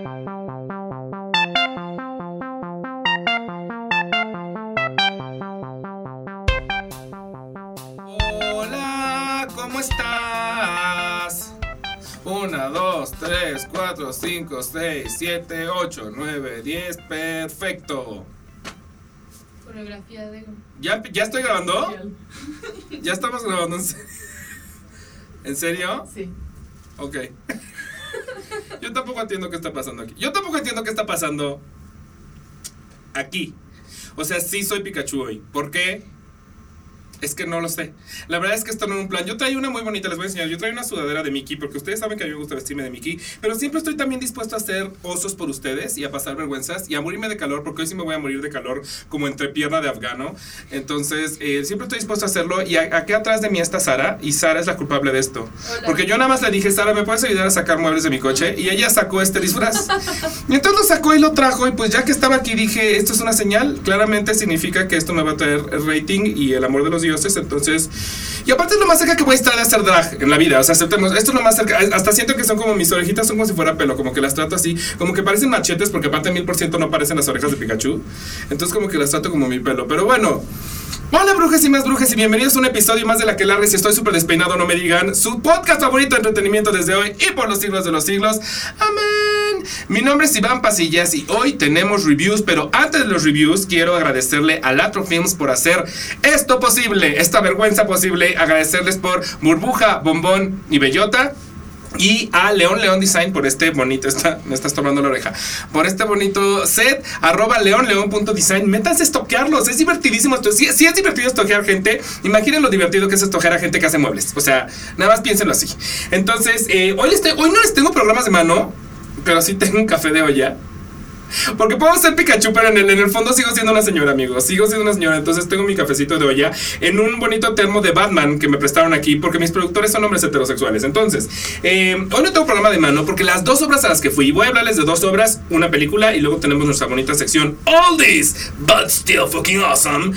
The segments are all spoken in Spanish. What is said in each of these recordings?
Hola, ¿cómo estás? 1, 2, 3, 4, 5, 6, 7, 8, 9, 10, perfecto. Coreografía de... ¿Ya estoy grabando? ¿Ya estamos grabando? ¿En serio? Sí. Ok. Yo tampoco entiendo qué está pasando aquí. Yo tampoco entiendo qué está pasando aquí. O sea, sí soy Pikachu hoy. ¿Por qué? Es que no lo sé. La verdad es que esto no es un plan. Yo traigo una muy bonita, les voy a enseñar. Yo traigo una sudadera de Mickey, porque ustedes saben que a mí me gusta vestirme de Mickey. Pero siempre estoy también dispuesto a hacer osos por ustedes y a pasar vergüenzas y a morirme de calor, porque hoy sí me voy a morir de calor como entrepierna de afgano. Entonces, siempre estoy dispuesto a hacerlo. Y aquí atrás de mí está Sara, y Sara es la culpable de esto. Hola. Porque yo nada más le dije, Sara, ¿me puedes ayudar a sacar muebles de mi coche? Y ella sacó este disfraz. Y entonces lo sacó y lo trajo. Y pues ya que estaba aquí dije, esto es una señal. Claramente significa que esto me va a traer rating y el amor de los dioses. Entonces, y aparte es lo más cerca que voy a estar de hacer drag en la vida. O sea, aceptemos, esto es lo más cerca. Hasta siento que son como mis orejitas, son como si fuera pelo. Como que las trato así, como que parecen machetes, porque aparte 1000% no parecen las orejas de Pikachu. Entonces como que las trato como mi pelo. Pero bueno, hola brujas y más brujas, y bienvenidos a un episodio más de La que larga. Si estoy súper despeinado, no me digan. Su podcast favorito de entretenimiento desde hoy y por los siglos de los siglos. Amén. Mi nombre es Iván Pasillas y hoy tenemos reviews. Pero antes de los reviews quiero agradecerle a Latro Films por hacer esto posible, esta vergüenza posible. Agradecerles por Burbuja, Bombón y Bellota. Y a León Design por este bonito, me estás tomando la oreja, por este bonito set, @leonleon.design. Métanse a estoquearlos, es divertidísimo esto. Si es divertido estoquear gente, imaginen lo divertido que es estoquear a gente que hace muebles. O sea, nada más piénsenlo así. Entonces, hoy no les tengo programas de mano, pero sí tengo un café de olla. Porque puedo ser Pikachu, pero en el fondo sigo siendo una señora, amigos. Sigo siendo una señora. Entonces tengo mi cafecito de olla en un bonito termo de Batman que me prestaron aquí, porque mis productores son hombres heterosexuales. Entonces, hoy no tengo programa de mano, porque las dos obras a las que fui, voy a hablarles de dos obras, una película, y luego tenemos nuestra bonita sección Oldies, but still fucking awesome.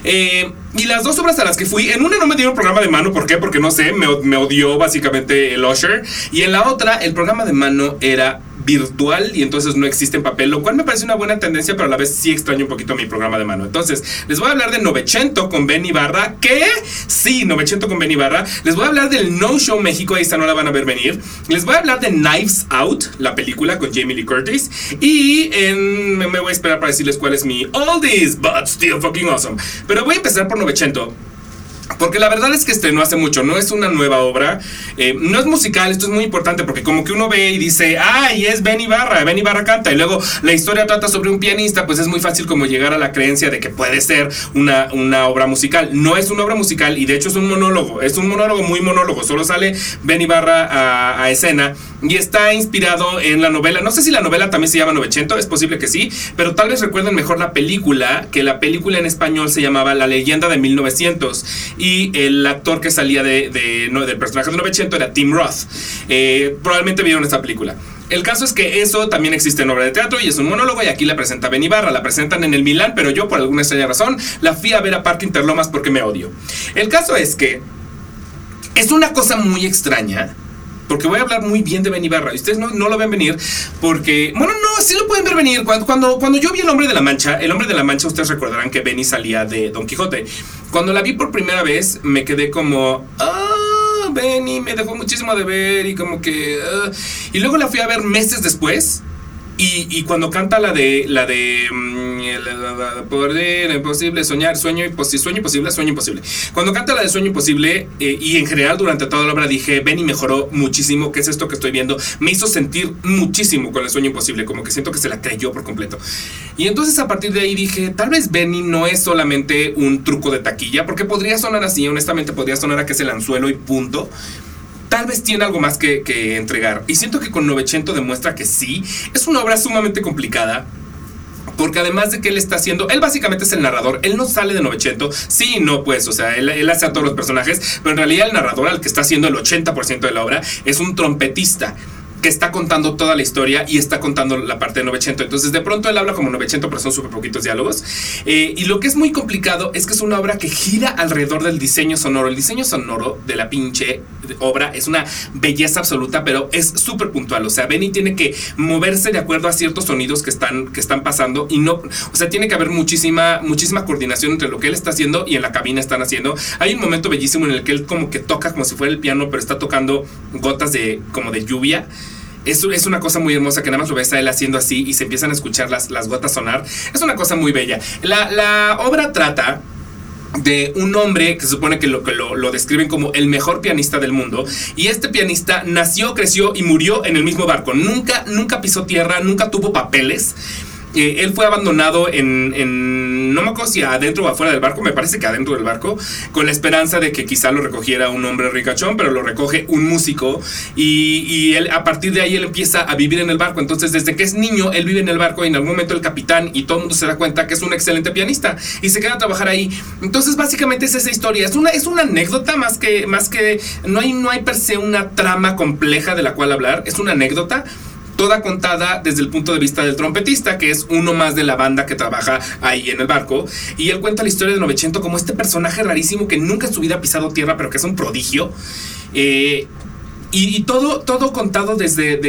Y las dos obras a las que fui, en una no me dieron programa de mano. ¿Por qué? Porque no sé, me odió básicamente el Usher. Y en la otra, el programa de mano era virtual y entonces no existe en papel, lo cual me parece una buena tendencia, pero a la vez sí extraño un poquito mi programa de mano. Entonces, les voy a hablar de Novecento con Ben Ibarra. ¿Qué? Sí, Novecento con Ben Ibarra. Les voy a hablar del No Show México, ahí esta no la van a ver venir. Les voy a hablar de Knives Out, la película con Jamie Lee Curtis. Y me voy a esperar para decirles cuál es mi Oldies, but still fucking awesome. Pero voy a empezar por Novecento, porque la verdad es que estrenó hace mucho, no es una nueva obra, no es musical. Esto es muy importante porque como que uno ve y dice, ¡ay, es Ben Ibarra canta! Y luego la historia trata sobre un pianista, pues es muy fácil como llegar a la creencia de que puede ser una obra musical. No es una obra musical y de hecho es un monólogo muy monólogo. Solo sale Ben Ibarra a escena y está inspirado en la novela. No sé si la novela también se llama Novecento, es posible que sí, pero tal vez recuerden mejor la película, que la película en español se llamaba La leyenda de 1900. Y el actor que salía del personaje de Novecento era Tim Roth. Probablemente vieron esta película. El caso es que eso también existe en obra de teatro y es un monólogo, y aquí la presenta Ben Ibarra. La presentan en el Milán, pero yo por alguna extraña razón la fui a ver a Parque Interlomas porque me odio. El caso es que es una cosa muy extraña, porque voy a hablar muy bien de Ben Ibarra y ustedes no lo ven venir, porque, bueno, no, sí lo pueden ver venir. Cuando yo vi El Hombre de la Mancha, ustedes recordarán que Benny salía de Don Quijote. Cuando la vi por primera vez, me quedé como, Benny me dejó muchísimo de ver, y como que, y luego la fui a ver meses después. Y cuando canta la de poder imposible, soñar, sueño imposible. Cuando canta la de Sueño Imposible, y en general durante toda la obra dije, Benny mejoró muchísimo. ¿Qué es esto que estoy viendo? Me hizo sentir muchísimo con el Sueño Imposible, como que siento que se la creyó por completo. Y entonces a partir de ahí dije, tal vez Benny no es solamente un truco de taquilla, porque podría sonar así, honestamente podría sonar a que es el anzuelo y punto. Tal vez tiene algo más que entregar. Y siento que con Novecento demuestra que sí. Es una obra sumamente complicada, porque además de que él está haciendo, él básicamente es el narrador. Él no sale de Novecento. Sí, no, pues, o sea, él hace a todos los personajes, pero en realidad el narrador, al que está haciendo el 80% de la obra, es un trompetista que está contando toda la historia y está contando la parte de Novecento. Entonces de pronto él habla como Novecento, pero son súper poquitos diálogos. Y lo que es muy complicado es que es una obra que gira alrededor del diseño sonoro. El diseño sonoro de la pinche obra, es una belleza absoluta, pero es súper puntual. O sea, Benny tiene que moverse de acuerdo a ciertos sonidos que están pasando y no, o sea, tiene que haber muchísima coordinación entre lo que él está haciendo y en la cabina están haciendo. Hay un momento bellísimo en el que él como que toca como si fuera el piano, pero está tocando gotas como de lluvia. Es una cosa muy hermosa que nada más lo ves a él haciendo así y se empiezan a escuchar las gotas sonar. Es una cosa muy bella. La obra trata de un hombre que se supone que lo describen como el mejor pianista del mundo, y este pianista nació, creció y murió en el mismo barco. Nunca pisó tierra, nunca tuvo papeles. Él fue abandonado no me acuerdo si adentro o afuera del barco, me parece que adentro del barco, con la esperanza de que quizá lo recogiera un hombre ricachón, pero lo recoge un músico y él, a partir de ahí él empieza a vivir en el barco. Entonces desde que es niño él vive en el barco y en algún momento el capitán y todo el mundo se da cuenta que es un excelente pianista y se queda a trabajar ahí. Entonces básicamente es esa historia, es una anécdota más que no hay per se una trama compleja de la cual hablar, es una anécdota toda contada desde el punto de vista del trompetista, que es uno más de la banda que trabaja ahí en el barco. Y él cuenta la historia de Novecento como este personaje rarísimo que nunca en su vida ha pisado tierra, pero que es un prodigio. Y todo contado desde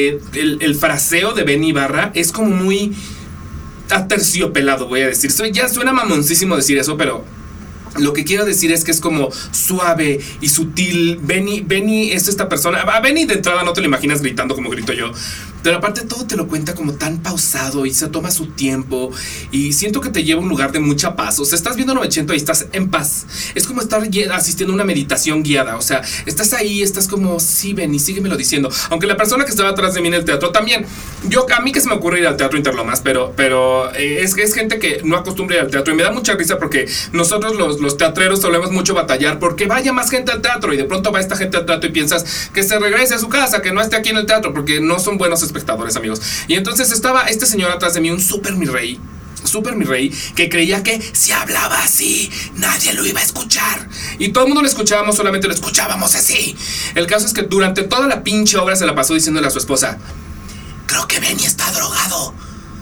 el fraseo de Benny Ibarra. Es como muy aterciopelado, voy a decir. Ya suena mamoncísimo decir eso, pero lo que quiero decir es que es como suave y sutil. Benny es esta persona. A Benny de entrada no te lo imaginas gritando como grito yo, pero aparte todo te lo cuenta como tan pausado y se toma su tiempo y siento que te lleva a un lugar de mucha paz. O sea, estás viendo Novecento y estás en paz. Es como estar asistiendo a una meditación guiada. O sea, estás ahí, estás como, sí, Benny, síguemelo diciendo. Aunque la persona que estaba atrás de mí en el teatro también, a mí que se me ocurre ir al Teatro Interlomas, pero es gente que no acostumbra ir al teatro y me da mucha risa porque nosotros los teatreros solemos mucho batallar porque vaya más gente al teatro y de pronto va esta gente al teatro y piensas que se regrese a su casa, que no esté aquí en el teatro, porque no son buenos espectadores, amigos. Y entonces estaba este señor atrás de mí, un super mi rey, que creía que si hablaba así nadie lo iba a escuchar y todo el mundo lo escuchábamos, solamente lo escuchábamos así. El caso es que durante toda la pinche obra se la pasó diciéndole a su esposa: creo que Benny está drogado,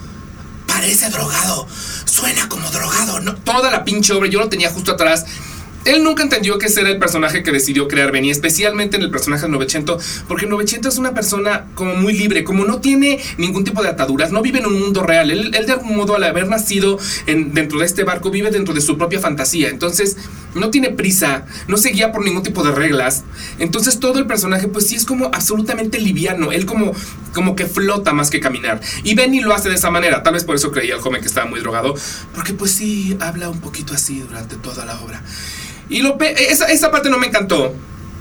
parece drogado, suena como drogado. No, toda la pinche obra yo lo tenía justo atrás. Él nunca entendió que ese era el personaje que decidió crear Benny, especialmente en el personaje de Novecento, porque Novecento es una persona como muy libre, como no tiene ningún tipo de ataduras, no vive en un mundo real. Él de algún modo, al haber nacido dentro de este barco, vive dentro de su propia fantasía. Entonces no tiene prisa, no se guía por ningún tipo de reglas. Entonces todo el personaje pues sí es como absolutamente liviano. Él como que flota más que caminar. Y Benny lo hace de esa manera. Tal vez por eso creía el joven que estaba muy drogado, porque pues sí habla un poquito así durante toda la obra. Y esa parte no me encantó,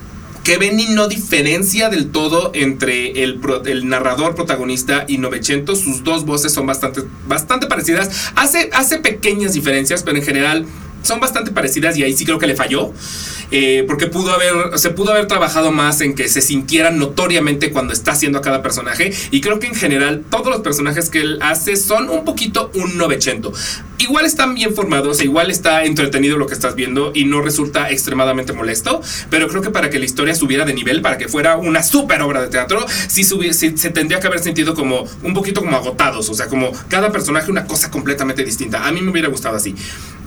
que Benny no diferencia del todo entre el narrador protagonista y Novecento. Sus dos voces son bastante parecidas. Hace pequeñas diferencias, pero en general son bastante parecidas y ahí sí creo que le falló. Porque se pudo haber trabajado más en que se sintieran notoriamente cuando está haciendo a cada personaje. Y creo que en general todos los personajes que él hace son un poquito un Novecento. Igual están bien formados, igual está entretenido lo que estás viendo y no resulta extremadamente molesto, pero creo que para que la historia subiera de nivel, para que fuera una super obra de teatro, sí se tendría que haber sentido como un poquito como agotados. O sea, como cada personaje una cosa completamente distinta. A mí me hubiera gustado así.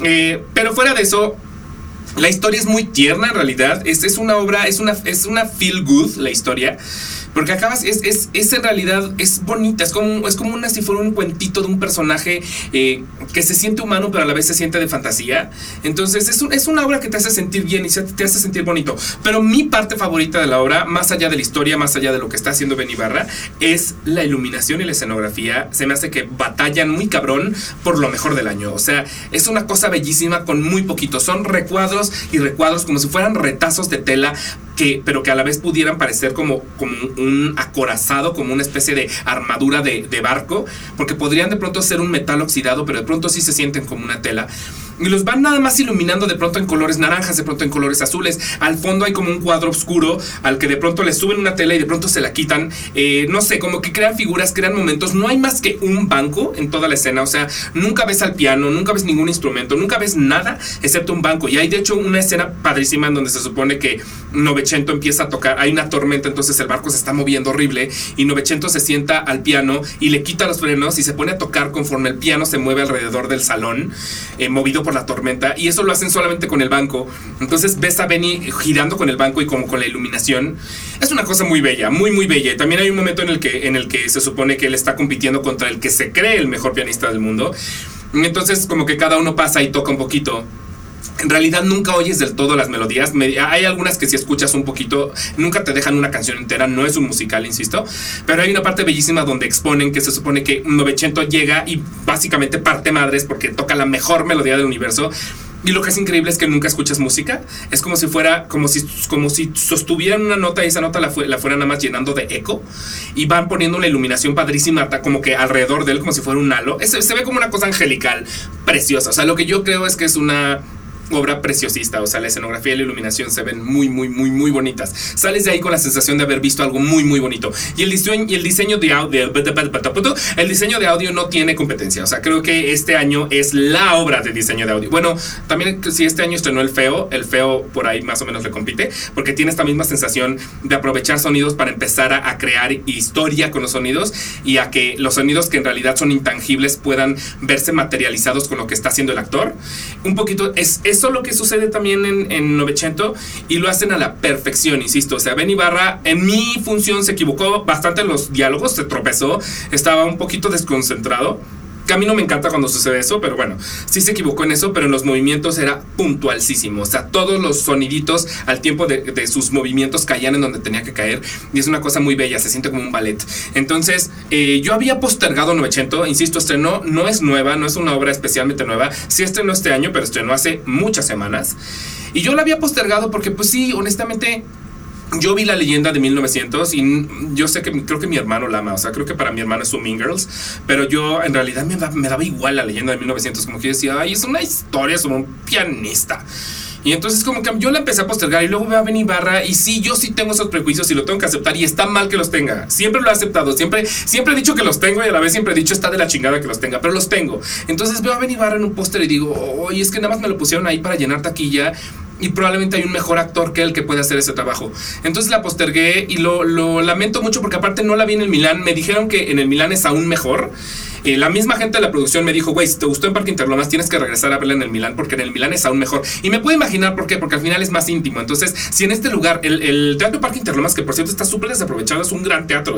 Pero fuera de eso, la historia es muy tierna en realidad. Es una obra, es una feel good la historia. Porque acabas, es en realidad, es bonita, es como si fuera un cuentito de un personaje que se siente humano, pero a la vez se siente de fantasía. Entonces es una obra que te hace sentir bien y te hace sentir bonito. Pero mi parte favorita de la obra, más allá de la historia, más allá de lo que está haciendo Benny Ibarra, es la iluminación y la escenografía. Se me hace que batallan muy cabrón por lo mejor del año. O sea, es una cosa bellísima con muy poquito. Son recuadros y recuadros como si fueran retazos de tela, pero que a la vez pudieran parecer como un acorazado, como una especie de armadura de barco, porque podrían de pronto ser un metal oxidado, pero de pronto sí se sienten como una tela. Y los van nada más iluminando de pronto en colores naranjas, de pronto en colores azules. Al fondo hay como un cuadro oscuro al que de pronto le suben una tela y de pronto se la quitan. No sé, como que crean figuras, crean momentos. No hay más que un banco en toda la escena. O sea, nunca ves al piano, nunca ves ningún instrumento, nunca ves nada excepto un banco. Y hay de hecho una escena padrísima en donde se supone que Novecento empieza a tocar. Hay una tormenta, entonces el barco se está moviendo horrible y Novecento se sienta al piano y le quita los frenos y se pone a tocar conforme el piano se mueve alrededor del salón, movido por por la tormenta, y eso lo hacen solamente con el banco. Entonces ves a Benny girando con el banco y como con la iluminación. Es una cosa muy bella, muy muy bella. Y también hay un momento en el que se supone que él está compitiendo contra el que se cree el mejor pianista del mundo. Entonces como que cada uno pasa y toca un poquito. En realidad nunca oyes del todo las melodías. Hay algunas que si escuchas un poquito nunca te dejan una canción entera. No es un musical, insisto. Pero hay una parte bellísima donde exponen que se supone que Novecento llega y básicamente parte madres porque toca la mejor melodía del universo. Y lo que es increíble es que nunca escuchas música. Es como si fuera, como si sostuvieran una nota y esa nota la fueran nada más llenando de eco. Y van poniendo una iluminación padrísima como que alrededor de él, como si fuera un halo. Se ve como una cosa angelical, preciosa. O sea, lo que yo creo es que es una obra preciosista. O sea, la escenografía y la iluminación se ven muy, muy, muy, muy bonitas. Sales de ahí con la sensación de haber visto algo muy, muy bonito. Y el diseño de audio, el diseño de audio no tiene competencia. O sea, creo que este año es la obra de diseño de audio. Bueno, también si este año estrenó el Feo por ahí más o menos le compite, porque tiene esta misma sensación de aprovechar sonidos para empezar a crear historia con los sonidos, y a que los sonidos que en realidad son intangibles puedan verse materializados con lo que está haciendo el actor. Un poquito es eso lo que sucede también en Novecento, y lo hacen a la perfección, insisto. O sea, Benny Ibarra en mi función se equivocó bastante en los diálogos, se tropezó, estaba un poquito desconcentrado, que a mí no me encanta cuando sucede eso, pero bueno, sí se equivocó en eso, pero en los movimientos era puntualísimo. O sea, todos los soniditos al tiempo de sus movimientos caían en donde tenía que caer, y es una cosa muy bella, se siente como un ballet. Entonces, yo había postergado Novecento, insisto, estrenó, no es nueva, no es una obra especialmente nueva, sí estrenó este año, pero estrenó hace muchas semanas, y yo la había postergado porque pues sí, honestamente, yo vi La Leyenda de 1900 y yo sé que creo que mi hermano la ama. O sea, creo que para mi hermano es su Mean Girls, pero yo en realidad me daba igual La Leyenda de 1900. Como que yo decía, ay, es una historia sobre un pianista. Y entonces como que yo la empecé a postergar, y luego veo a Benny Ibarra, y sí, yo sí tengo esos prejuicios y lo tengo que aceptar, y está mal que los tenga. Siempre lo he aceptado, siempre he dicho que los tengo, y a la vez siempre he dicho está de la chingada que los tenga, pero los tengo. Entonces veo a Benny Ibarra en un póster y digo, oye, es que nada más me lo pusieron ahí para llenar taquilla, y probablemente hay un mejor actor que él que puede hacer ese trabajo. Entonces la postergué, y lo lamento mucho porque aparte no la vi en el Milán. Me dijeron que en el Milán es aún mejor. La misma gente de la producción me dijo, güey, si te gustó en Parque Interlomas tienes que regresar a verla en el Milán, porque en el Milán es aún mejor. Y me puedo imaginar por qué, porque al final es más íntimo. Entonces, si en este lugar, el Teatro Parque Interlomas, que por cierto está súper desaprovechado, es un gran teatro,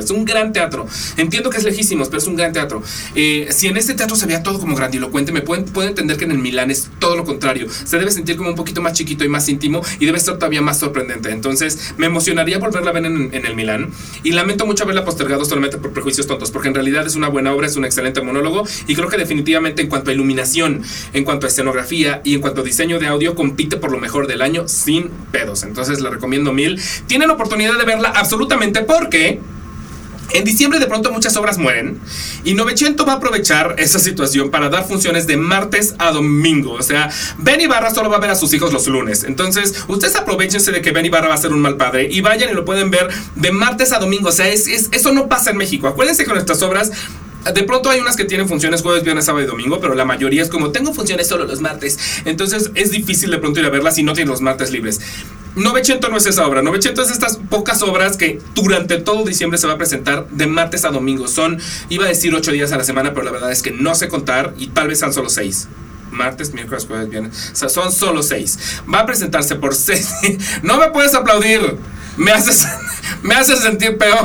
entiendo que es lejísimos, pero es un gran teatro. Si en este teatro se veía todo como grandilocuente, puedo entender que en el Milán es todo lo contrario. Se debe sentir como un poquito más chiquito y más íntimo, y debe ser todavía más sorprendente. Entonces me emocionaría volverla a ver en el Milán, y lamento mucho haberla postergado solamente por prejuicios tontos, porque en realidad es una buena obra, es un excelente monólogo, y creo que definitivamente en cuanto a iluminación, en cuanto a escenografía y en cuanto a diseño de audio compite por lo mejor del año sin pedos. Entonces la recomiendo mil. Tienen oportunidad de verla absolutamente, porque en diciembre de pronto muchas obras mueren, y Novecento va a aprovechar esa situación para dar funciones de martes a domingo. O sea, Benny Ibarra solo va a ver a sus hijos los lunes. Entonces, ustedes aprovechense de que Benny Ibarra va a ser un mal padre y vayan y lo pueden ver de martes a domingo. O sea, eso no pasa en México. Acuérdense que nuestras obras, de pronto hay unas que tienen funciones jueves, viernes, sábado y domingo, pero la mayoría es como, tengo funciones solo los martes. Entonces es difícil de pronto ir a verlas si no tienes los martes libres. Novecento no es esa obra. Novecento es estas pocas obras que durante todo diciembre se va a presentar de martes a domingo. Iba a decir 8 días a la semana, pero la verdad es que no sé contar, y tal vez sean solo 6. Martes, miércoles, jueves, viernes. O sea, son solo 6. Va a presentarse por 6. No me puedes aplaudir. Me haces sentir peor.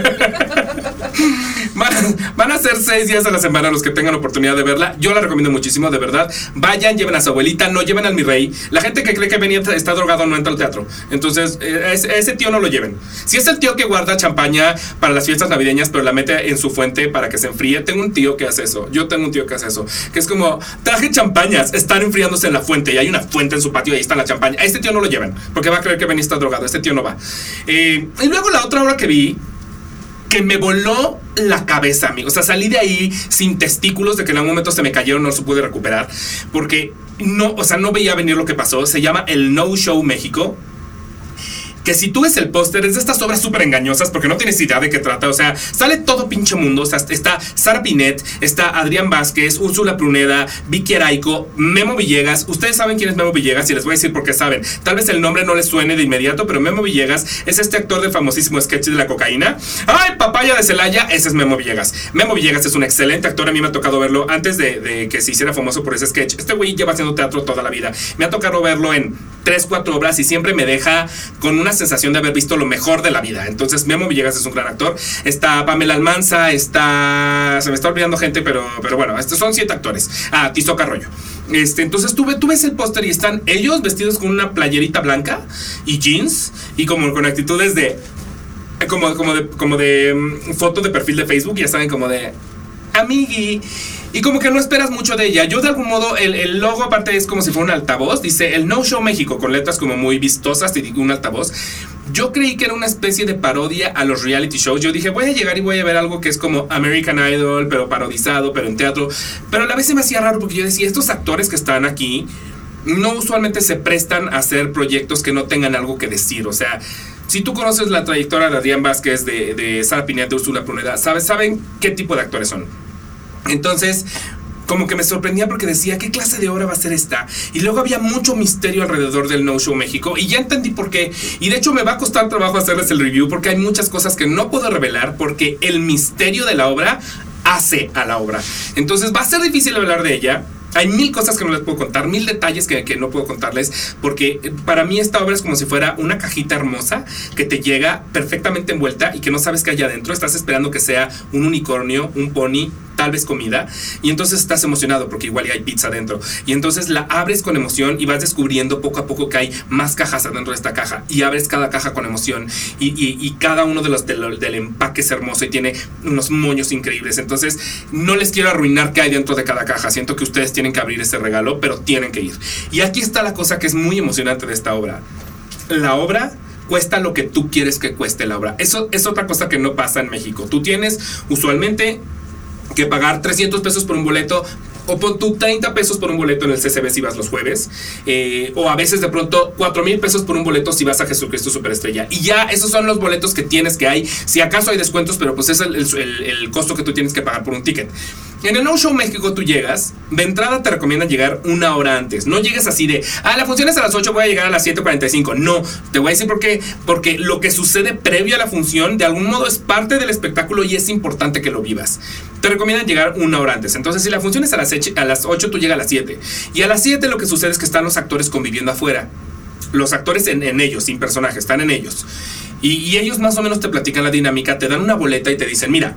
Van a ser 6 días a la semana los que tengan oportunidad de verla. Yo la recomiendo muchísimo, de verdad. Vayan, lleven a su abuelita, no lleven al mi rey. La gente que cree que Benny está drogado no entra al teatro. Entonces, ese tío no lo lleven. Si es el tío que guarda champaña para las fiestas navideñas, pero la mete en su fuente para que se enfríe, tengo un tío que hace eso. Yo tengo un tío que hace eso. Que es como, traje champañas, están enfriándose en la fuente, y hay una fuente en su patio y ahí está la champaña. A este tío no lo lleven, porque va a creer que Benny está drogado. Este tío no va. Y luego la otra obra que vi, que me voló la cabeza, amigo. O sea, salí de ahí sin testículos, de que en algún momento se me cayeron, no se pude recuperar, porque no veía venir lo que pasó. Se llama El No Show México. que si tú ves el póster es de estas obras súper engañosas porque no tienes idea de qué trata, o sea, sale todo pinche mundo, o sea, está Sara Pinet, está Adrián Vázquez, Úrsula Pruneda, Vicky Araico, Memo Villegas. Ustedes saben quién es Memo Villegas y les voy a decir por qué saben. Tal vez el nombre no les suene de inmediato, pero Memo Villegas es este actor del famosísimo sketch de la cocaína. ¡Ay, papaya de Celaya! Ese es Memo Villegas. Memo Villegas es un excelente actor, a mí me ha tocado verlo antes de que se hiciera famoso por ese sketch. Este güey lleva haciendo teatro toda la vida. Me ha tocado verlo en 3-4 obras y siempre me deja con una sensación de haber visto lo mejor de la vida. Entonces Memo Villegas es un gran actor. Está Pamela Almanza, se me está olvidando gente, pero bueno, estos son 7 actores. Tizoc Arroyo. Entonces tú ves el póster y están ellos vestidos con una playerita blanca y jeans y como con actitudes de como de foto de perfil de Facebook, ya saben, como de amigui. Y como que no esperas mucho de ella. Yo de algún modo, el logo aparte es como si fuera un altavoz. Dice el No Show México con letras como muy vistosas y un altavoz. Yo creí que era una especie de parodia a los reality shows. Yo dije, voy a llegar y voy a ver algo que es como American Idol, pero parodizado, pero en teatro. Pero a la vez se me hacía raro porque yo decía, estos actores que están aquí no usualmente se prestan a hacer proyectos que no tengan algo que decir. O sea, si tú conoces la trayectoria de Adrián Vázquez, de Sara Pinet, de Úrsula Pruneda, saben qué tipo de actores son. Entonces, como que me sorprendía porque decía, ¿qué clase de obra va a ser esta? Y luego había mucho misterio alrededor del No Show México y ya entendí por qué. Y de hecho me va a costar trabajo hacerles el review porque hay muchas cosas que no puedo revelar porque el misterio de la obra hace a la obra. Entonces va a ser difícil hablar de ella. Hay 1000 cosas que no les puedo contar, 1000 detalles que no puedo contarles, porque para mí esta obra es como si fuera una cajita hermosa que te llega perfectamente envuelta y que no sabes qué hay adentro. Estás esperando que sea un unicornio, un pony, tal vez comida, y entonces estás emocionado porque igual hay pizza adentro. Y entonces la abres con emoción y vas descubriendo poco a poco que hay más cajas adentro de esta caja. Y abres cada caja con emoción y cada uno del empaque es hermoso y tiene unos moños increíbles. Entonces no les quiero arruinar qué hay dentro de cada caja. Siento que ustedes tienen que abrir ese regalo, pero tienen que ir. Y aquí está la cosa que es muy emocionante de esta obra. La obra cuesta lo que tú quieres que cueste la obra. Eso es otra cosa que no pasa en México. Tú tienes usualmente que pagar 300 pesos por un boleto, o pon tú 30 pesos por un boleto en el CCB si vas los jueves, o a veces de pronto 4,000 pesos por un boleto si vas a Jesucristo Superestrella. Y ya esos son los boletos que tienes que hay. Si acaso hay descuentos, pero pues es el costo que tú tienes que pagar por un ticket. En el No Show México tú llegas, de entrada te recomiendan llegar 1 hora antes. No llegues así de, la función es a las 8, voy a llegar a las 7:45. No, te voy a decir por qué. Porque lo que sucede previo a la función de algún modo es parte del espectáculo y es importante que lo vivas. Te recomiendan llegar 1 hora antes. Entonces si la función es a las 8, tú llegas a las 7. Y a las 7 lo que sucede es que están los actores conviviendo afuera. Los actores en ellos, sin personaje, están en ellos. Y ellos más o menos te platican la dinámica, te dan una boleta y te dicen, mira,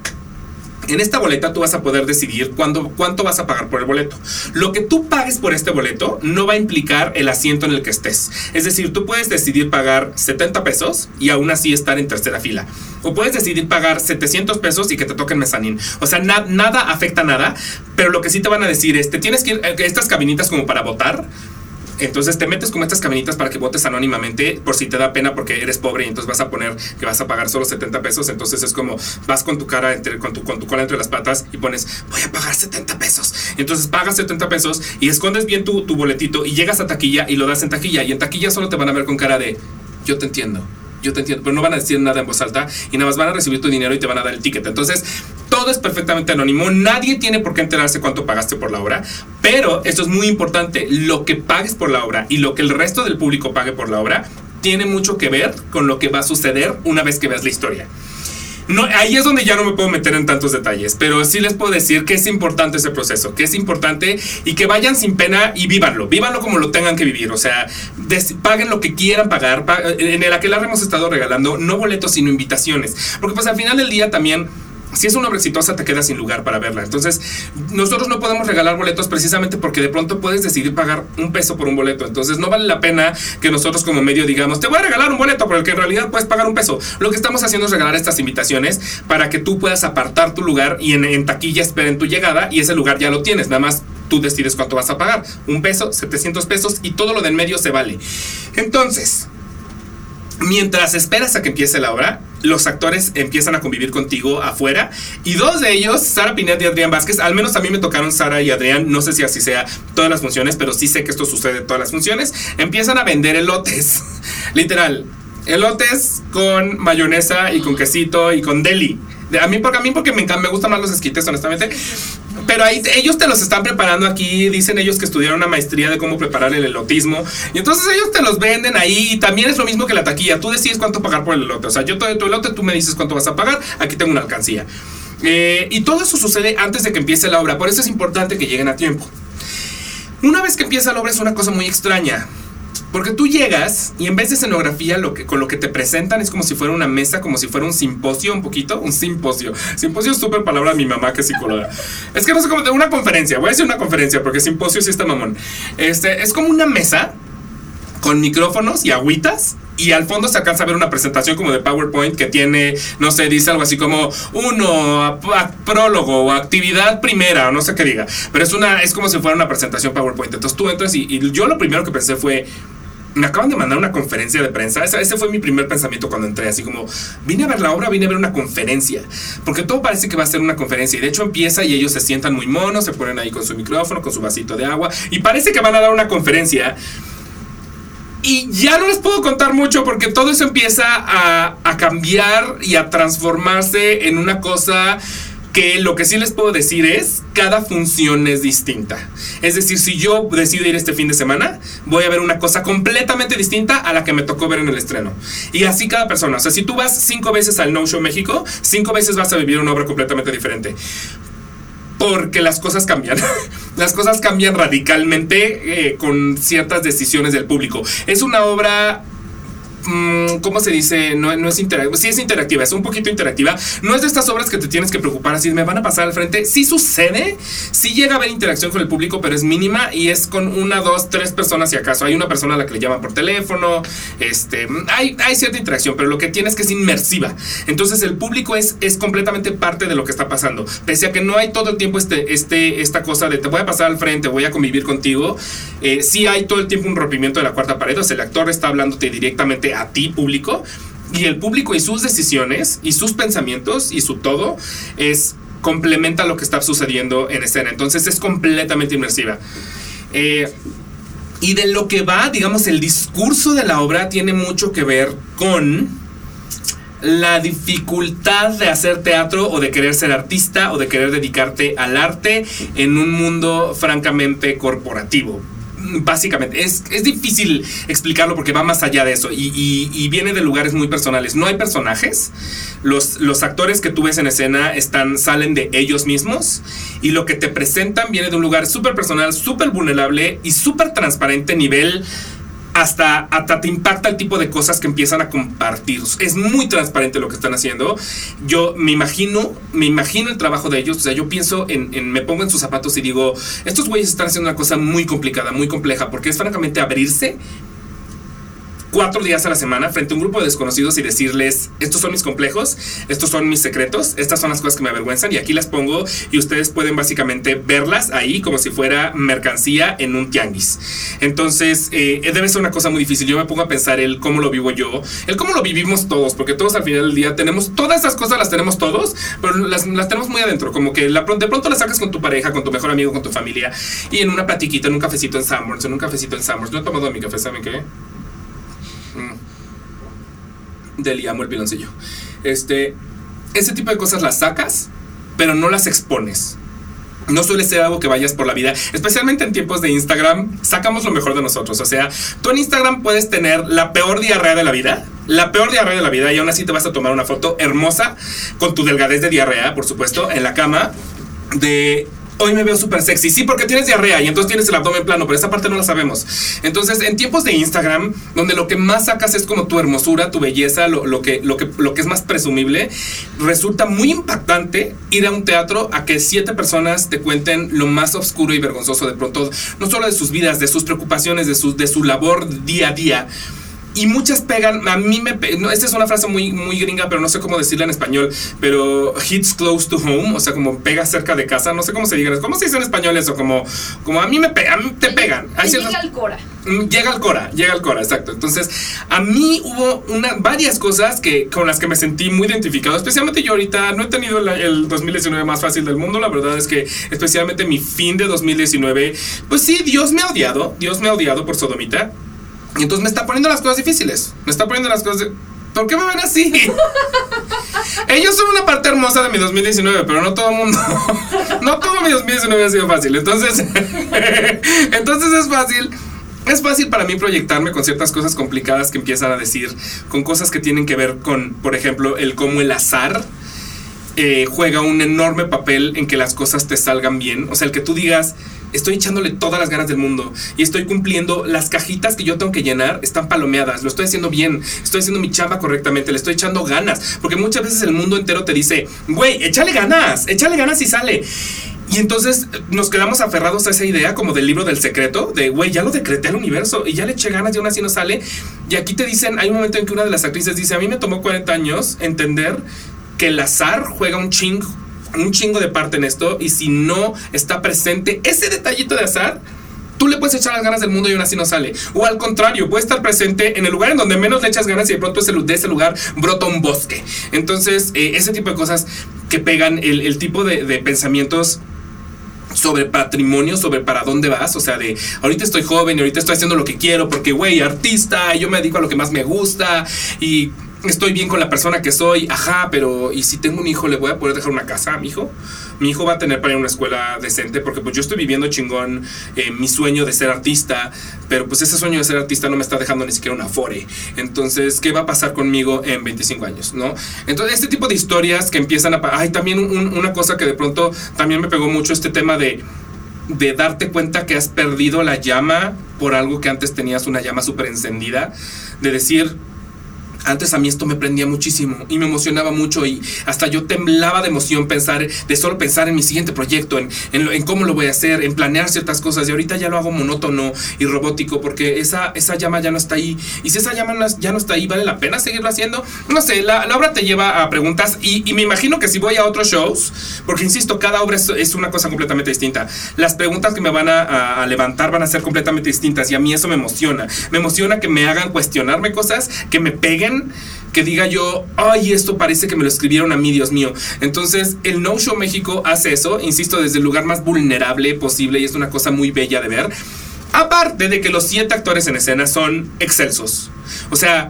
en esta boleta tú vas a poder decidir cuánto vas a pagar por el boleto. Lo que tú pagues por este boleto no va a implicar el asiento en el que estés. Es decir, tú puedes decidir pagar 70 pesos y aún así estar en tercera fila. O puedes decidir pagar 700 pesos y que te toquen mezanín. O sea, nada afecta a nada, pero lo que sí te van a decir es, te tienes que ir a estas cabinitas como para votar. Entonces te metes como estas cabinitas para que votes anónimamente por si te da pena porque eres pobre y entonces vas a poner que vas a pagar solo 70 pesos. Entonces es como vas con tu cara con tu cola entre las patas y pones voy a pagar 70 pesos. Entonces pagas 70 pesos y escondes bien tu boletito y llegas a taquilla y lo das en taquilla. Y en taquilla solo te van a ver con cara de yo te entiendo, pero no van a decir nada en voz alta y nada más van a recibir tu dinero y te van a dar el ticket. Entonces todo es perfectamente anónimo, nadie tiene por qué enterarse cuánto pagaste por la obra, pero esto es muy importante, lo que pagues por la obra y lo que el resto del público pague por la obra tiene mucho que ver con lo que va a suceder una vez que veas la historia. No, ahí es donde ya no me puedo meter en tantos detalles, pero sí les puedo decir que es importante ese proceso, que es importante y que vayan sin pena y vívanlo como lo tengan que vivir. O sea, paguen lo que quieran pagar. En el aquelarre hemos estado regalando no boletos sino invitaciones, porque pues al final del día también, si es una obra exitosa, te quedas sin lugar para verla. Entonces, nosotros no podemos regalar boletos precisamente porque de pronto puedes decidir pagar $1 por un boleto. Entonces, no vale la pena que nosotros como medio digamos, te voy a regalar un boleto, por el que en realidad puedes pagar $1. Lo que estamos haciendo es regalar estas invitaciones para que tú puedas apartar tu lugar y en taquilla esperen tu llegada y ese lugar ya lo tienes. Nada más tú decides cuánto vas a pagar. $1, 700 pesos y todo lo del medio se vale. Entonces, mientras esperas a que empiece la obra, los actores empiezan a convivir contigo afuera y 2 de ellos, Sara Pinet y Adrián Vázquez, al menos a mí me tocaron Sara y Adrián, no sé si así sea todas las funciones, pero sí sé que esto sucede en todas las funciones, empiezan a vender elotes. Literal, Elotes con mayonesa y con quesito y con deli. A mí porque me gustan más los esquites, honestamente. Pero ahí ellos te los están preparando aquí. Dicen ellos que estudiaron una maestría de cómo preparar el elotismo. Y entonces ellos te los venden ahí. Y también es lo mismo que la taquilla. Tú decides cuánto pagar por el elote. O sea, yo te doy tu elote, tú me dices cuánto vas a pagar. Aquí tengo una alcancía. Y todo eso sucede antes de que empiece la obra. Por eso es importante que lleguen a tiempo. Una vez que empieza la obra es una cosa muy extraña. Porque tú llegas y en vez de escenografía con lo que te presentan es como si fuera una mesa, como si fuera un simposio un poquito. Un simposio. Simposio es súper palabra de mi mamá que es psicóloga. Es que no sé cómo, una conferencia. Voy a decir una conferencia porque simposio sí está mamón. Es como una mesa con micrófonos y agüitas. Y al fondo se alcanza a ver una presentación como de PowerPoint que tiene, no sé, dice algo así como prólogo o actividad primera o no sé qué diga. Pero es como si fuera una presentación PowerPoint. Entonces tú entras y yo lo primero que pensé fue, me acaban de mandar una conferencia de prensa. Ese fue mi primer pensamiento cuando entré. Así como, vine a ver la obra, vine a ver una conferencia. Porque todo parece que va a ser una conferencia. Y de hecho empieza y ellos se sientan muy monos, se ponen ahí con su micrófono, con su vasito de agua. Y parece que van a dar una conferencia. Y ya no les puedo contar mucho porque todo eso empieza a cambiar y a transformarse en una cosa que lo que sí les puedo decir es, cada función es distinta. Es decir, si yo decido ir este fin de semana, voy a ver una cosa completamente distinta a la que me tocó ver en el estreno. Y así cada persona. O sea, si tú vas 5 veces al No Show México, 5 veces vas a vivir una obra completamente diferente. Porque las cosas cambian. Las cosas cambian radicalmente con ciertas decisiones del público. Es una obra... ¿cómo se dice? No es interactiva. Sí es interactiva, es un poquito interactiva. No es de estas obras que te tienes que preocupar así, me van a pasar al frente. Sí sucede, sí llega a haber interacción con el público, pero es mínima y es con 1, 2, 3 personas si acaso. Hay una persona a la que le llaman por teléfono. Hay cierta interacción, pero lo que tiene es que es inmersiva. Entonces el público es completamente parte de lo que está pasando. Pese a que no hay todo el tiempo esta cosa de te voy a pasar al frente, voy a convivir contigo. Sí hay todo el tiempo un rompimiento de la cuarta pared. O sea, el actor está hablándote directamente a ti, público, y el público y sus decisiones y sus pensamientos y su todo complementa lo que está sucediendo en escena. Entonces es completamente inmersiva. Y de lo que va, digamos, el discurso de la obra tiene mucho que ver con la dificultad de hacer teatro o de querer ser artista o de querer dedicarte al arte en un mundo francamente corporativo. Básicamente, es difícil explicarlo porque va más allá de eso y viene de lugares muy personales. No hay personajes. Los actores que tú ves en escena salen de ellos mismos y lo que te presentan viene de un lugar súper personal, súper vulnerable y súper transparente nivel. Hasta te impacta el tipo de cosas que empiezan a compartir. Es muy transparente lo que están haciendo. Yo me imagino el trabajo de ellos. O sea, yo pienso me pongo en sus zapatos y digo, estos güeyes están haciendo una cosa muy complicada, muy compleja, porque es francamente abrirse 4 días a la semana frente a un grupo de desconocidos y decirles, estos son mis complejos, estos son mis secretos, estas son las cosas que me avergüenzan y aquí las pongo y ustedes pueden básicamente verlas ahí como si fuera mercancía en un tianguis. Entonces debe ser una cosa muy difícil. Yo me pongo a pensar el cómo lo vivo yo, el cómo lo vivimos todos, porque todos al final del día tenemos todas esas cosas, las tenemos todos, pero las tenemos muy adentro, como que de pronto las sacas con tu pareja, con tu mejor amigo, con tu familia y en una platiquita, en un cafecito en Summers. No he tomado mi café, ¿saben qué? Deli, amo el piloncillo. Ese tipo de cosas las sacas, pero no las expones. No suele ser algo que vayas por la vida, especialmente en tiempos de Instagram. Sacamos lo mejor de nosotros. O sea, tú en Instagram puedes tener la peor diarrea de la vida, y aún así te vas a tomar una foto hermosa con tu delgadez de diarrea, por supuesto, en la cama de... Hoy me veo súper sexy. Sí, porque tienes diarrea y entonces tienes el abdomen plano, pero esa parte no la sabemos. Entonces, en tiempos de Instagram, donde lo que más sacas es como tu hermosura, tu belleza, lo que es más presumible, resulta muy impactante ir a un teatro a que 7 personas te cuenten lo más oscuro y vergonzoso de pronto, no solo de sus vidas, de sus preocupaciones, de su labor día a día. Y muchas pegan, a mí esta es una frase muy, muy gringa, pero no sé cómo decirla en español, pero hits close to home, o sea, como pega cerca de casa, no sé cómo se diga, ¿cómo se dice en español eso? Como a mí te pegan. Llega al cora. Llega al cora, exacto. Entonces, a mí hubo varias cosas con las que me sentí muy identificado, especialmente yo ahorita no he tenido el 2019 más fácil del mundo. La verdad es que especialmente mi fin de 2019, pues sí, Dios me ha odiado por sodomita. Y entonces me está poniendo las cosas difíciles. ¿Por qué me ven así? Ellos son una parte hermosa de mi 2019, pero no todo el mundo. No todo mi 2019 ha sido fácil. Entonces es fácil para mí proyectarme con ciertas cosas complicadas que empiezan a decir, con cosas que tienen que ver con, por ejemplo, cómo el azar juega un enorme papel en que las cosas te salgan bien. O sea, el que tú digas, estoy echándole todas las ganas del mundo y estoy cumpliendo las cajitas que yo tengo que llenar, están palomeadas, lo estoy haciendo bien, estoy haciendo mi chamba correctamente, le estoy echando ganas, porque muchas veces el mundo entero te dice, güey, échale ganas y sale. Y entonces nos quedamos aferrados a esa idea como del libro del secreto, de güey, ya lo decreté al universo y ya le eché ganas y aún así no sale. Y aquí te dicen, hay un momento en que una de las actrices dice, a mí me tomó 40 años entender que el azar juega un chingo de parte en esto, y si no está presente ese detallito de azar, tú le puedes echar las ganas del mundo y aún así no sale. O al contrario, puede estar presente en el lugar en donde menos le echas ganas y de pronto de ese lugar brota un bosque. Entonces, ese tipo de cosas que pegan el tipo de pensamientos sobre patrimonio, sobre para dónde vas, o sea, de ahorita estoy joven y ahorita estoy haciendo lo que quiero porque, güey, artista, y yo me dedico a lo que más me gusta y estoy bien con la persona que soy, ajá, pero ¿y si tengo un hijo, le voy a poder dejar una casa a mi hijo? Mi hijo va a tener para ir a una escuela decente, porque pues yo estoy viviendo chingón mi sueño de ser artista, pero pues ese sueño de ser artista no me está dejando ni siquiera una Afore. Entonces, ¿qué va a pasar conmigo en 25 años, no? Entonces, este tipo de historias que empiezan a... Hay también una cosa que de pronto también me pegó mucho, este tema de darte cuenta que has perdido la llama por algo que antes tenías una llama súper encendida, de decir... Antes a mí esto me prendía muchísimo y me emocionaba mucho y hasta yo temblaba de emoción de solo pensar en mi siguiente proyecto, en cómo lo voy a hacer, en planear ciertas cosas, y ahorita ya lo hago monótono y robótico porque esa llama ya no está ahí. Y si esa llama ya no está ahí, ¿vale la pena seguirlo haciendo? No sé, la obra te lleva a preguntas y me imagino que si voy a otros shows, porque insisto, cada obra es una cosa completamente distinta, las preguntas que me van a levantar van a ser completamente distintas, y a mí eso me emociona que me hagan cuestionarme cosas, que me peguen, que diga yo, ay, esto parece que me lo escribieron a mí, Dios mío. Entonces el No Show México hace eso, insisto, desde el lugar más vulnerable posible, y es una cosa muy bella de ver. Aparte de que los 7 actores en escena son excelsos. O sea,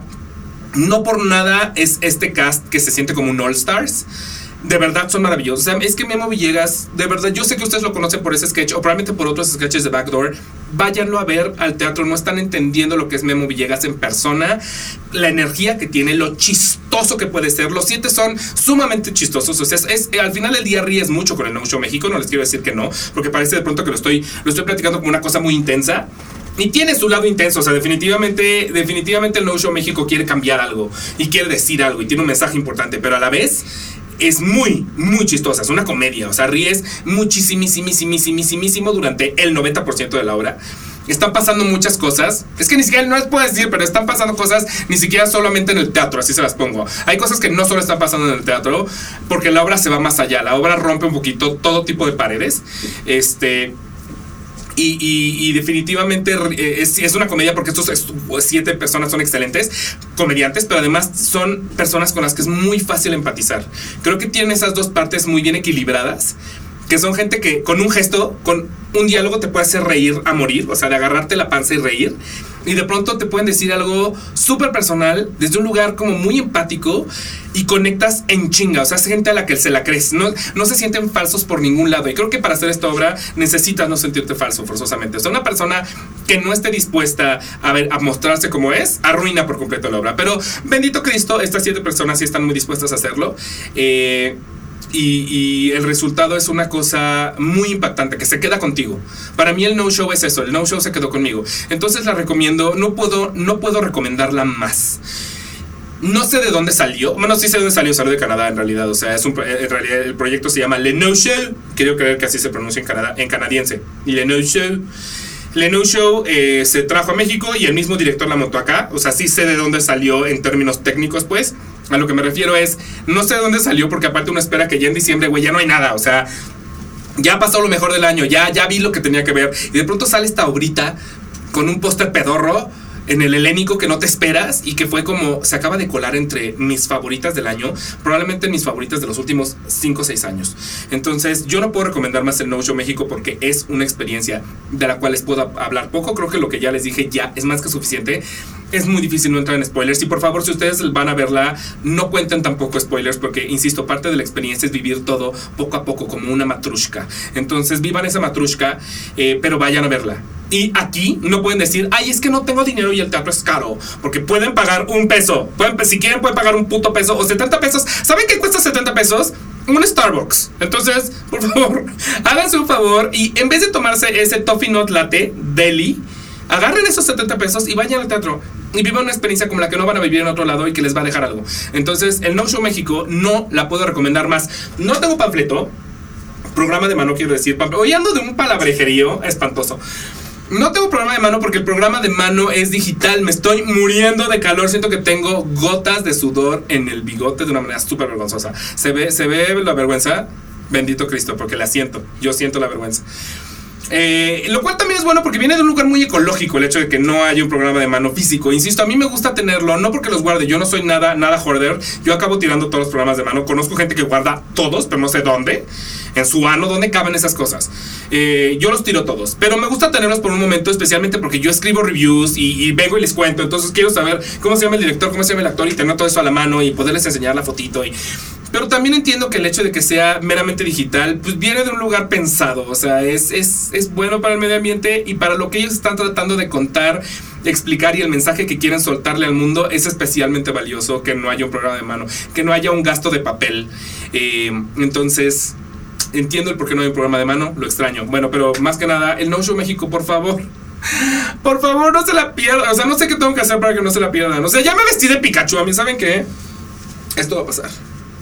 no por nada es este cast que se siente como un All Stars. De verdad son maravillosos. O sea, es que Memo Villegas, de verdad, yo sé que ustedes lo conocen por ese sketch o probablemente por otros sketches de Backdoor. Váyanlo a ver al teatro, no están entendiendo lo que es Memo Villegas en persona, la energía que tiene, lo chistoso que puede ser. Los 7 son sumamente chistosos. O sea, al final del día ríes mucho con el No Show México, no les quiero decir que no, porque parece de pronto que lo estoy platicando como una cosa muy intensa. Y tiene su lado intenso, o sea, definitivamente el No Show México quiere cambiar algo y quiere decir algo y tiene un mensaje importante, pero a la vez es muy, muy chistosa, es una comedia, o sea, ríes muchísimo durante el 90% de la obra. Están pasando muchas cosas, es que ni siquiera, no les puedo decir, pero están pasando cosas ni siquiera solamente en el teatro, así se las pongo. Hay cosas que no solo están pasando en el teatro, porque la obra se va más allá, la obra rompe un poquito todo tipo de paredes, Y definitivamente es una comedia porque estos 7 personas son excelentes comediantes, pero además son personas con las que es muy fácil empatizar. Creo que tienen esas dos partes muy bien equilibradas, que son gente que con un gesto, con un diálogo te puede hacer reír a morir, o sea, de agarrarte la panza y reír, y de pronto te pueden decir algo súper personal desde un lugar como muy empático y conectas en chinga. O sea, es gente a la que se la crees, no se sienten falsos por ningún lado, y creo que para hacer esta obra necesitas no sentirte falso forzosamente. O sea, una persona que no esté dispuesta a mostrarse como es, arruina por completo la obra, pero bendito Cristo, estas 7 personas sí están muy dispuestas a hacerlo. Y el resultado es una cosa muy impactante que se queda contigo. Para mí el No Show es eso, el No Show se quedó conmigo. Entonces la recomiendo, no puedo recomendarla más. No sé de dónde salió, bueno, sí sé de dónde salió de Canadá en realidad. O sea, en realidad el proyecto se llama Le No Show, quiero creer que así se pronuncia en canadiense. Y Le No Show se trajo a México y el mismo director la montó acá. O sea, sí sé de dónde salió en términos técnicos, pues. A lo que me refiero es, no sé de dónde salió, porque aparte uno espera que ya en diciembre, güey, ya no hay nada. O sea, ya pasó lo mejor del año, ya vi lo que tenía que ver. Y de pronto sale esta obrita con un póster pedorro en el helénico que no te esperas y que fue como, se acaba de colar entre mis favoritas del año, probablemente mis favoritas de los últimos 5 o 6 años. Entonces yo no puedo recomendar más el No Show México porque es una experiencia de la cual les puedo hablar poco. Creo que lo que ya les dije ya es más que suficiente. Es muy difícil no entrar en spoilers y por favor, si ustedes van a verla, no cuenten tampoco spoilers porque, insisto, parte de la experiencia es vivir todo poco a poco como una matrushka. Entonces vivan esa matrushka, pero vayan a verla. Y aquí no pueden decir, ay, es que no tengo dinero y el teatro es caro, porque pueden pagar $1. Si quieren pueden pagar un puto peso o 70 pesos. ¿Saben qué cuesta 70 pesos? Un Starbucks. Entonces, por favor, háganse un favor y en vez de tomarse ese Toffee Nut Latte Deli, agarren esos 70 pesos y vayan al teatro y vivan una experiencia como la que no van a vivir en otro lado y que les va a dejar algo. Entonces, el No Show México no la puedo recomendar más. No tengo panfleto, programa de mano quiero decir, hoy ando de un palabrejerío espantoso. No tengo programa de mano porque el programa de mano es digital. Me estoy muriendo de calor. Siento que tengo gotas de sudor en el bigote de una manera súper vergonzosa. ¿Se ve la vergüenza? Bendito Cristo, porque la siento. Yo siento la vergüenza. Lo cual también es bueno porque viene de un lugar muy ecológico el hecho de que no haya un programa de mano físico. Insisto, a mí me gusta tenerlo, no porque los guarde, yo no soy nada hoarder. Yo acabo tirando todos los programas de mano. Conozco gente que guarda todos, pero no sé dónde. En su ano, ¿dónde caben esas cosas? Yo los tiro todos, pero me gusta tenerlos por un momento, especialmente porque yo escribo reviews y vengo y les cuento. Entonces quiero saber cómo se llama el director, cómo se llama el actor y tener todo eso a la mano y poderles enseñar la fotito. Pero también entiendo que el hecho de que sea meramente digital, pues viene de un lugar pensado. O sea, es bueno para el medio ambiente y para lo que ellos están tratando de contar, explicar, y el mensaje que quieren soltarle al mundo es especialmente valioso que no haya un programa de mano, que no haya un gasto de papel. Entonces entiendo el por qué no hay un programa de mano, lo extraño. Bueno, pero más que nada, el No Show México, por favor, no se la pierdan. O sea, no sé qué tengo que hacer para que no se la pierdan. O sea, ya me vestí de Pikachu. A mí, ¿saben qué? Esto va a pasar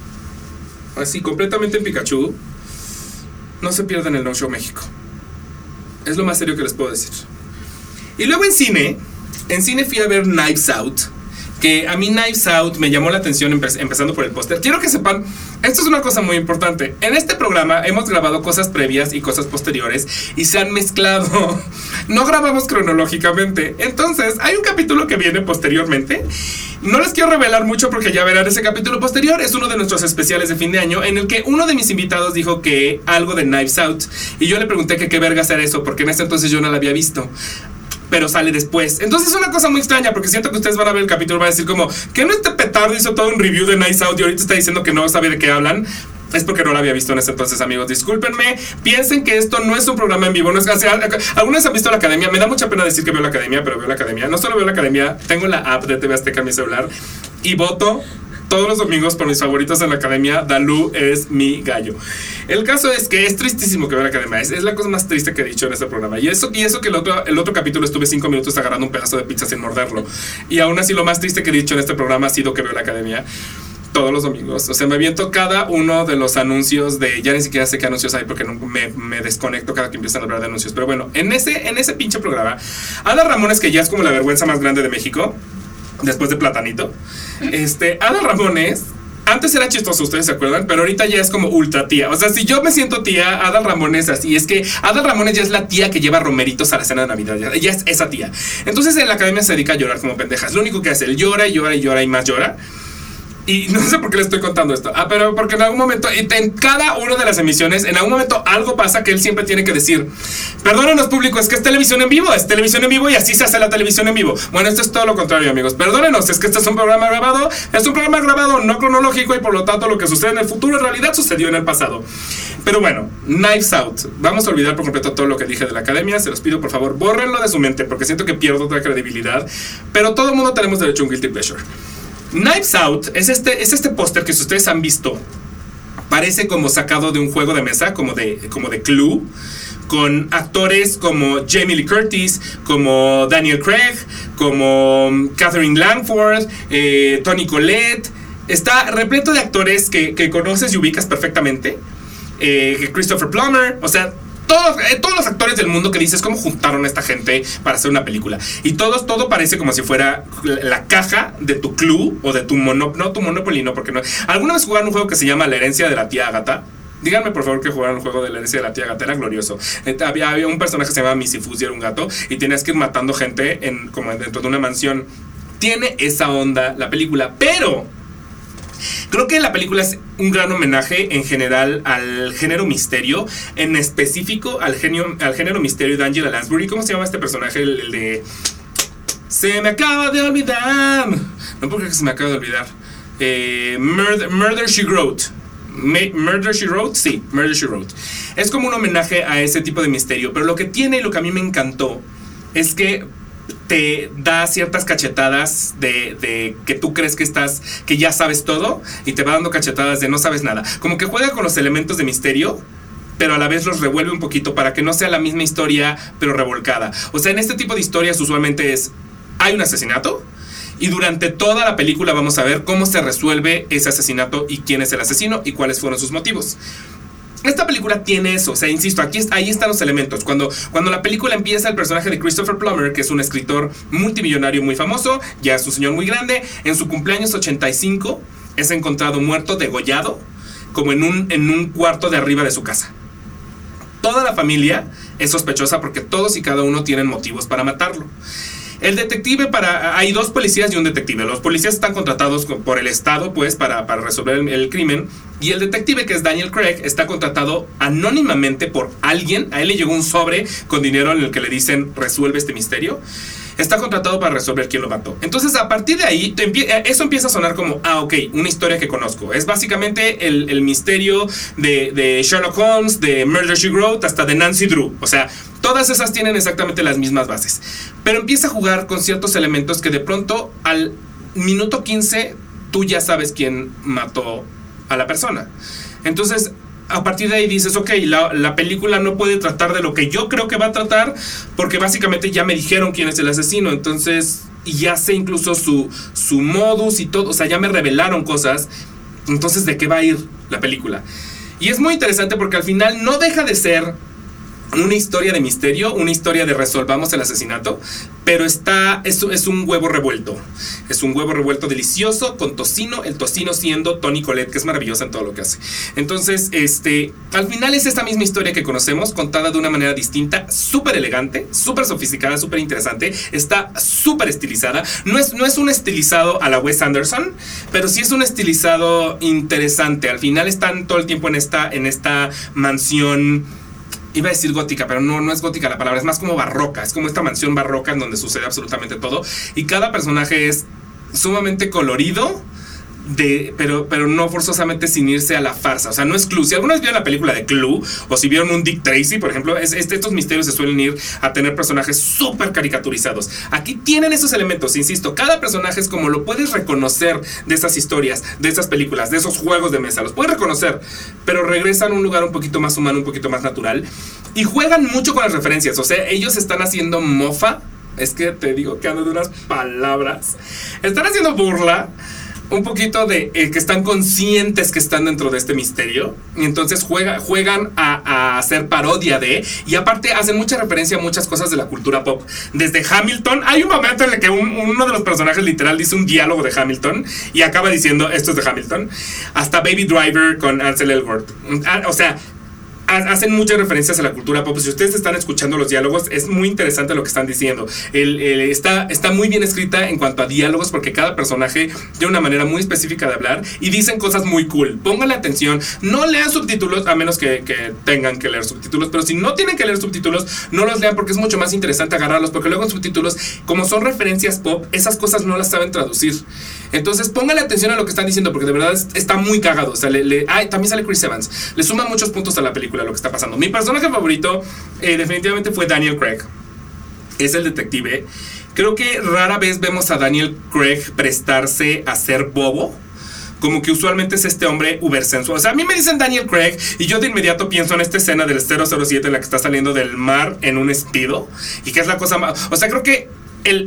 así, completamente en Pikachu. No se pierdan el No Show México. Es lo más serio que les puedo decir. Y luego en cine fui a ver Knives Out. Que a mí Knives Out me llamó la atención empezando por el póster. Quiero que sepan, esto es una cosa muy importante. En este programa hemos grabado cosas previas y cosas posteriores y se han mezclado. No grabamos cronológicamente. Entonces, hay un capítulo que viene posteriormente. No les quiero revelar mucho porque ya verán ese capítulo posterior. Es uno de nuestros especiales de fin de año en el que uno de mis invitados dijo que algo de Knives Out. Y yo le pregunté que qué vergas era eso, porque en ese entonces yo no la había visto. Pero sale después. Entonces es una cosa muy extraña porque siento que ustedes van a ver el capítulo y van a decir como, ¿que no este petardo hizo todo un review de Knives Out y ahorita está diciendo que no sabe de qué hablan? Es porque no lo había visto en ese entonces, amigos. Discúlpenme. Piensen que esto no es un programa en vivo. No es, o sea, algunos han visto la Academia. Me da mucha pena decir que veo la Academia, pero veo la Academia. No solo veo la Academia, tengo la app de TV Azteca en mi celular y voto todos los domingos por mis favoritos en la Academia. Dalú es mi gallo. El caso es que es tristísimo que vea la Academia. Es la cosa más triste que he dicho en este programa. Y eso que el otro capítulo estuve 5 minutos agarrando un pedazo de pizza sin morderlo. Y aún así lo más triste que he dicho en este programa ha sido que veo la Academia todos los domingos. O sea, me aviento cada uno de los anuncios de... Ya ni siquiera sé qué anuncios hay porque no, me desconecto cada que empiezan a hablar de anuncios. Pero bueno, en ese pinche programa, Adal Ramones, que ya es como la vergüenza más grande de México, después de Platanito, Adal Ramones... Antes era chistoso, ustedes se acuerdan, pero ahorita ya es como ultra tía. O sea, si yo me siento tía, Adal Ramones así. Es que Adal Ramones ya es la tía que lleva romeritos a la cena de Navidad. Ya es esa tía. Entonces en la Academia se dedica a llorar como pendejas. Lo único que hace, él llora y llora y llora y más llora. Y no sé por qué le estoy contando esto. Pero porque en algún momento, en cada una de las emisiones, en algún momento algo pasa que él siempre tiene que decir: perdónenos, público, es que es televisión en vivo y así se hace la televisión en vivo. Bueno, esto es todo lo contrario, amigos. Perdónenos, es que este es un programa grabado. Es un programa grabado, no cronológico, y por lo tanto lo que sucede en el futuro en realidad sucedió en el pasado. Pero bueno, Knives Out. Vamos a olvidar por completo todo lo que dije de la Academia. Se los pido, por favor, bórrenlo de su mente porque siento que pierdo otra credibilidad. Pero todo el mundo tenemos derecho a un guilty pleasure. Knives Out es este póster que, si ustedes han visto, parece como sacado de un juego de mesa, como de Clue, con actores como Jamie Lee Curtis, como Daniel Craig, como Catherine Langford, Toni Collette. Está repleto de actores que conoces y ubicas perfectamente. Christopher Plummer, o sea, todos los actores del mundo que dices cómo juntaron a esta gente para hacer una película. Y todo parece como si fuera la caja de tu Clue o de tu Monopoly, no, porque no. ¿Alguna vez jugaron un juego que se llama La herencia de la tía Agatha? Díganme por favor que jugaron el juego de la herencia de la tía Gata, era glorioso. Había un personaje que se llamaba Misifus y era un gato y tenías que ir matando gente como dentro de una mansión. Tiene esa onda la película, pero creo que la película es un gran homenaje en general al género misterio, en específico al género misterio de Angela Lansbury. ¿Cómo se llama este personaje? El de... Se me acaba de olvidar. No puedo creer que se me acaba de olvidar. Murder, She Wrote. Murder, She Wrote. Sí, Murder, She Wrote. Es como un homenaje a ese tipo de misterio. Pero lo que tiene y lo que a mí me encantó es que te da ciertas cachetadas de que tú crees que ya sabes todo, y te va dando cachetadas de no sabes nada. Como que juega con los elementos de misterio, pero a la vez los revuelve un poquito para que no sea la misma historia, pero revolcada. O sea, en este tipo de historias usualmente hay un asesinato, y durante toda la película vamos a ver cómo se resuelve ese asesinato y quién es el asesino y cuáles fueron sus motivos. Esta película tiene eso, o sea, insisto, ahí están los elementos. Cuando la película empieza, el personaje de Christopher Plummer, que es un escritor multimillonario muy famoso, ya es un señor muy grande, en su cumpleaños 85 es encontrado muerto, degollado, como en un cuarto de arriba de su casa. Toda la familia es sospechosa porque todos y cada uno tienen motivos para matarlo. El detective hay dos policías y un detective. Los policías están contratados por el Estado, pues, para resolver el crimen. Y el detective, que es Daniel Craig, está contratado anónimamente por alguien. A él le llegó un sobre con dinero en el que le dicen, resuelve este misterio. Está contratado para resolver quién lo mató. Entonces, a partir de ahí, eso empieza a sonar como, ok, una historia que conozco. Es básicamente el misterio de Sherlock Holmes, de Murder, She Wrote, hasta de Nancy Drew. O sea, todas esas tienen exactamente las mismas bases. Pero empieza a jugar con ciertos elementos que de pronto, al minuto 15, tú ya sabes quién mató a la persona. Entonces, a partir de ahí dices, ok, la película no puede tratar de lo que yo creo que va a tratar, porque básicamente ya me dijeron quién es el asesino. Entonces, y ya sé incluso su modus y todo, o sea, ya me revelaron cosas. Entonces, ¿de qué va a ir la película? Y es muy interesante porque al final no deja de ser una historia de misterio, una historia de resolvamos el asesinato, pero es un huevo revuelto. Es un huevo revuelto delicioso con tocino, el tocino siendo Toni Collette, que es maravillosa en todo lo que hace. Entonces, al final es esta misma historia que conocemos, contada de una manera distinta, súper elegante, súper sofisticada, súper interesante, está súper estilizada. No es un estilizado a la Wes Anderson, pero sí es un estilizado interesante. Al final están todo el tiempo en esta mansión. Iba a decir gótica, pero no es gótica la palabra, es más como barroca. Es como esta mansión barroca en donde sucede absolutamente todo. Y cada personaje es sumamente colorido, pero no forzosamente sin irse a la farsa. O sea, no es Clue. Si alguna vez vieron la película de Clue, o si vieron un Dick Tracy, por ejemplo, estos misterios se suelen ir a tener personajes súper caricaturizados. Aquí tienen esos elementos, insisto. Cada personaje es como lo puedes reconocer de esas historias, de esas películas, de esos juegos de mesa. Los puedes reconocer, pero regresan a un lugar un poquito más humano, un poquito más natural. Y juegan mucho con las referencias. O sea, ellos están haciendo mofa. Es que te digo que ando de unas palabras. Están haciendo burla un poquito de que están conscientes que están dentro de este misterio, y entonces juegan a hacer parodia de, y aparte hacen mucha referencia a muchas cosas de la cultura pop. Desde Hamilton, hay un momento en el que uno de los personajes literal dice un diálogo de Hamilton y acaba diciendo esto es de Hamilton, hasta Baby Driver con Ansel Elgort. O sea, hacen muchas referencias a la cultura pop. Si ustedes están escuchando los diálogos, es muy interesante lo que están diciendo. Está muy bien escrita en cuanto a diálogos, porque cada personaje tiene una manera muy específica de hablar y dicen cosas muy cool. Pónganle atención, no lean subtítulos, a menos que tengan que leer subtítulos, pero si no tienen que leer subtítulos, no los lean, porque es mucho más interesante agarrarlos, porque luego en subtítulos, como son referencias pop, esas cosas no las saben traducir. Entonces pónganle atención a lo que están diciendo, porque de verdad está muy cagado. O sea, también sale Chris Evans, le suma muchos puntos a la película lo que está pasando. Mi personaje favorito definitivamente fue Daniel Craig. Es el detective. Creo que rara vez vemos a Daniel Craig prestarse a ser bobo. Como que usualmente es este hombre uber sensual. O sea, a mí me dicen Daniel Craig y yo de inmediato pienso en esta escena del 007 en la que está saliendo del mar en un Speedo, y que es la cosa más... O sea, creo que el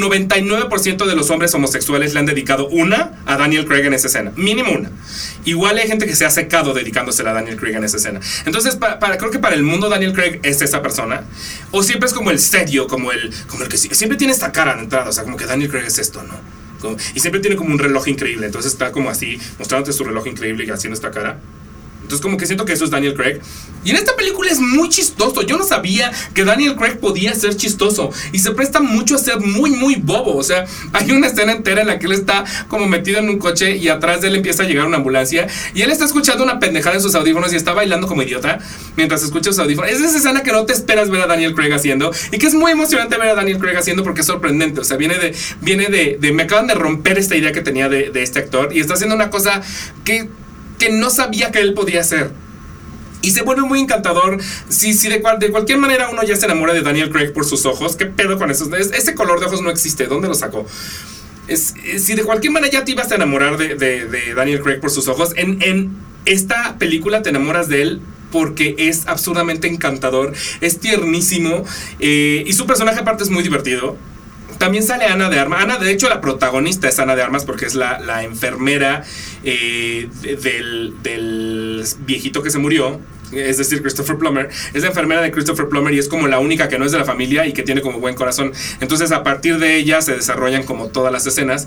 99% de los hombres homosexuales le han dedicado una a Daniel Craig en esa escena. Mínimo una. Igual hay gente que se ha secado dedicándosela a Daniel Craig en esa escena. Entonces, creo que para el mundo Daniel Craig es esa persona. O siempre es como el serio, como el que siempre tiene esta cara de entrada. O sea, como que Daniel Craig es esto, ¿no? Y siempre tiene como un reloj increíble. Entonces está como así, mostrándote su reloj increíble y haciendo esta cara. Entonces como que siento que eso es Daniel Craig. Y en esta película es muy chistoso. Yo no sabía que Daniel Craig podía ser chistoso. Y se presta mucho a ser muy, muy bobo. O sea, hay una escena entera en la que él está como metido en un coche y atrás de él empieza a llegar una ambulancia. Y él está escuchando una pendejada en sus audífonos y está bailando como idiota mientras escucha sus audífonos. Es esa escena que no te esperas ver a Daniel Craig haciendo. Y que es muy emocionante ver a Daniel Craig haciendo porque es sorprendente. O sea, viene de me acaban de romper esta idea que tenía de este actor. Y está haciendo una cosa que no sabía que él podía hacer. Y se vuelve muy encantador. Si de cualquier manera uno ya se enamora de Daniel Craig por sus ojos. ¿Qué pedo con eso? Ese color de ojos no existe. ¿Dónde lo sacó? Si de cualquier manera ya te ibas a enamorar de Daniel Craig por sus ojos, en esta película te enamoras de él porque es absurdamente encantador. Es tiernísimo. Y su personaje aparte es muy divertido. También sale Ana de Armas. Ana, de hecho, la protagonista es Ana de Armas porque es la enfermera del viejito que se murió. Es decir, Christopher Plummer. Es la enfermera de Christopher Plummer y es como la única que no es de la familia y que tiene como buen corazón. Entonces, a partir de ella se desarrollan como todas las escenas.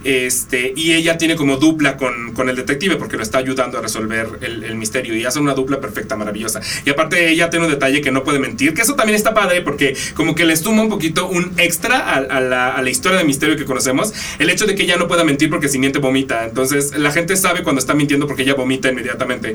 Y ella tiene como dupla con el detective porque lo está ayudando a resolver el misterio. Y hacen una dupla perfecta, maravillosa. Y aparte, ella tiene un detalle que no puede mentir. Que eso también está padre porque como que le suma un poquito un extra a la historia de misterio que conocemos. El hecho de que ella no pueda mentir porque si miente vomita. Entonces, la gente sabe cuando está mintiendo porque ella vomita inmediatamente.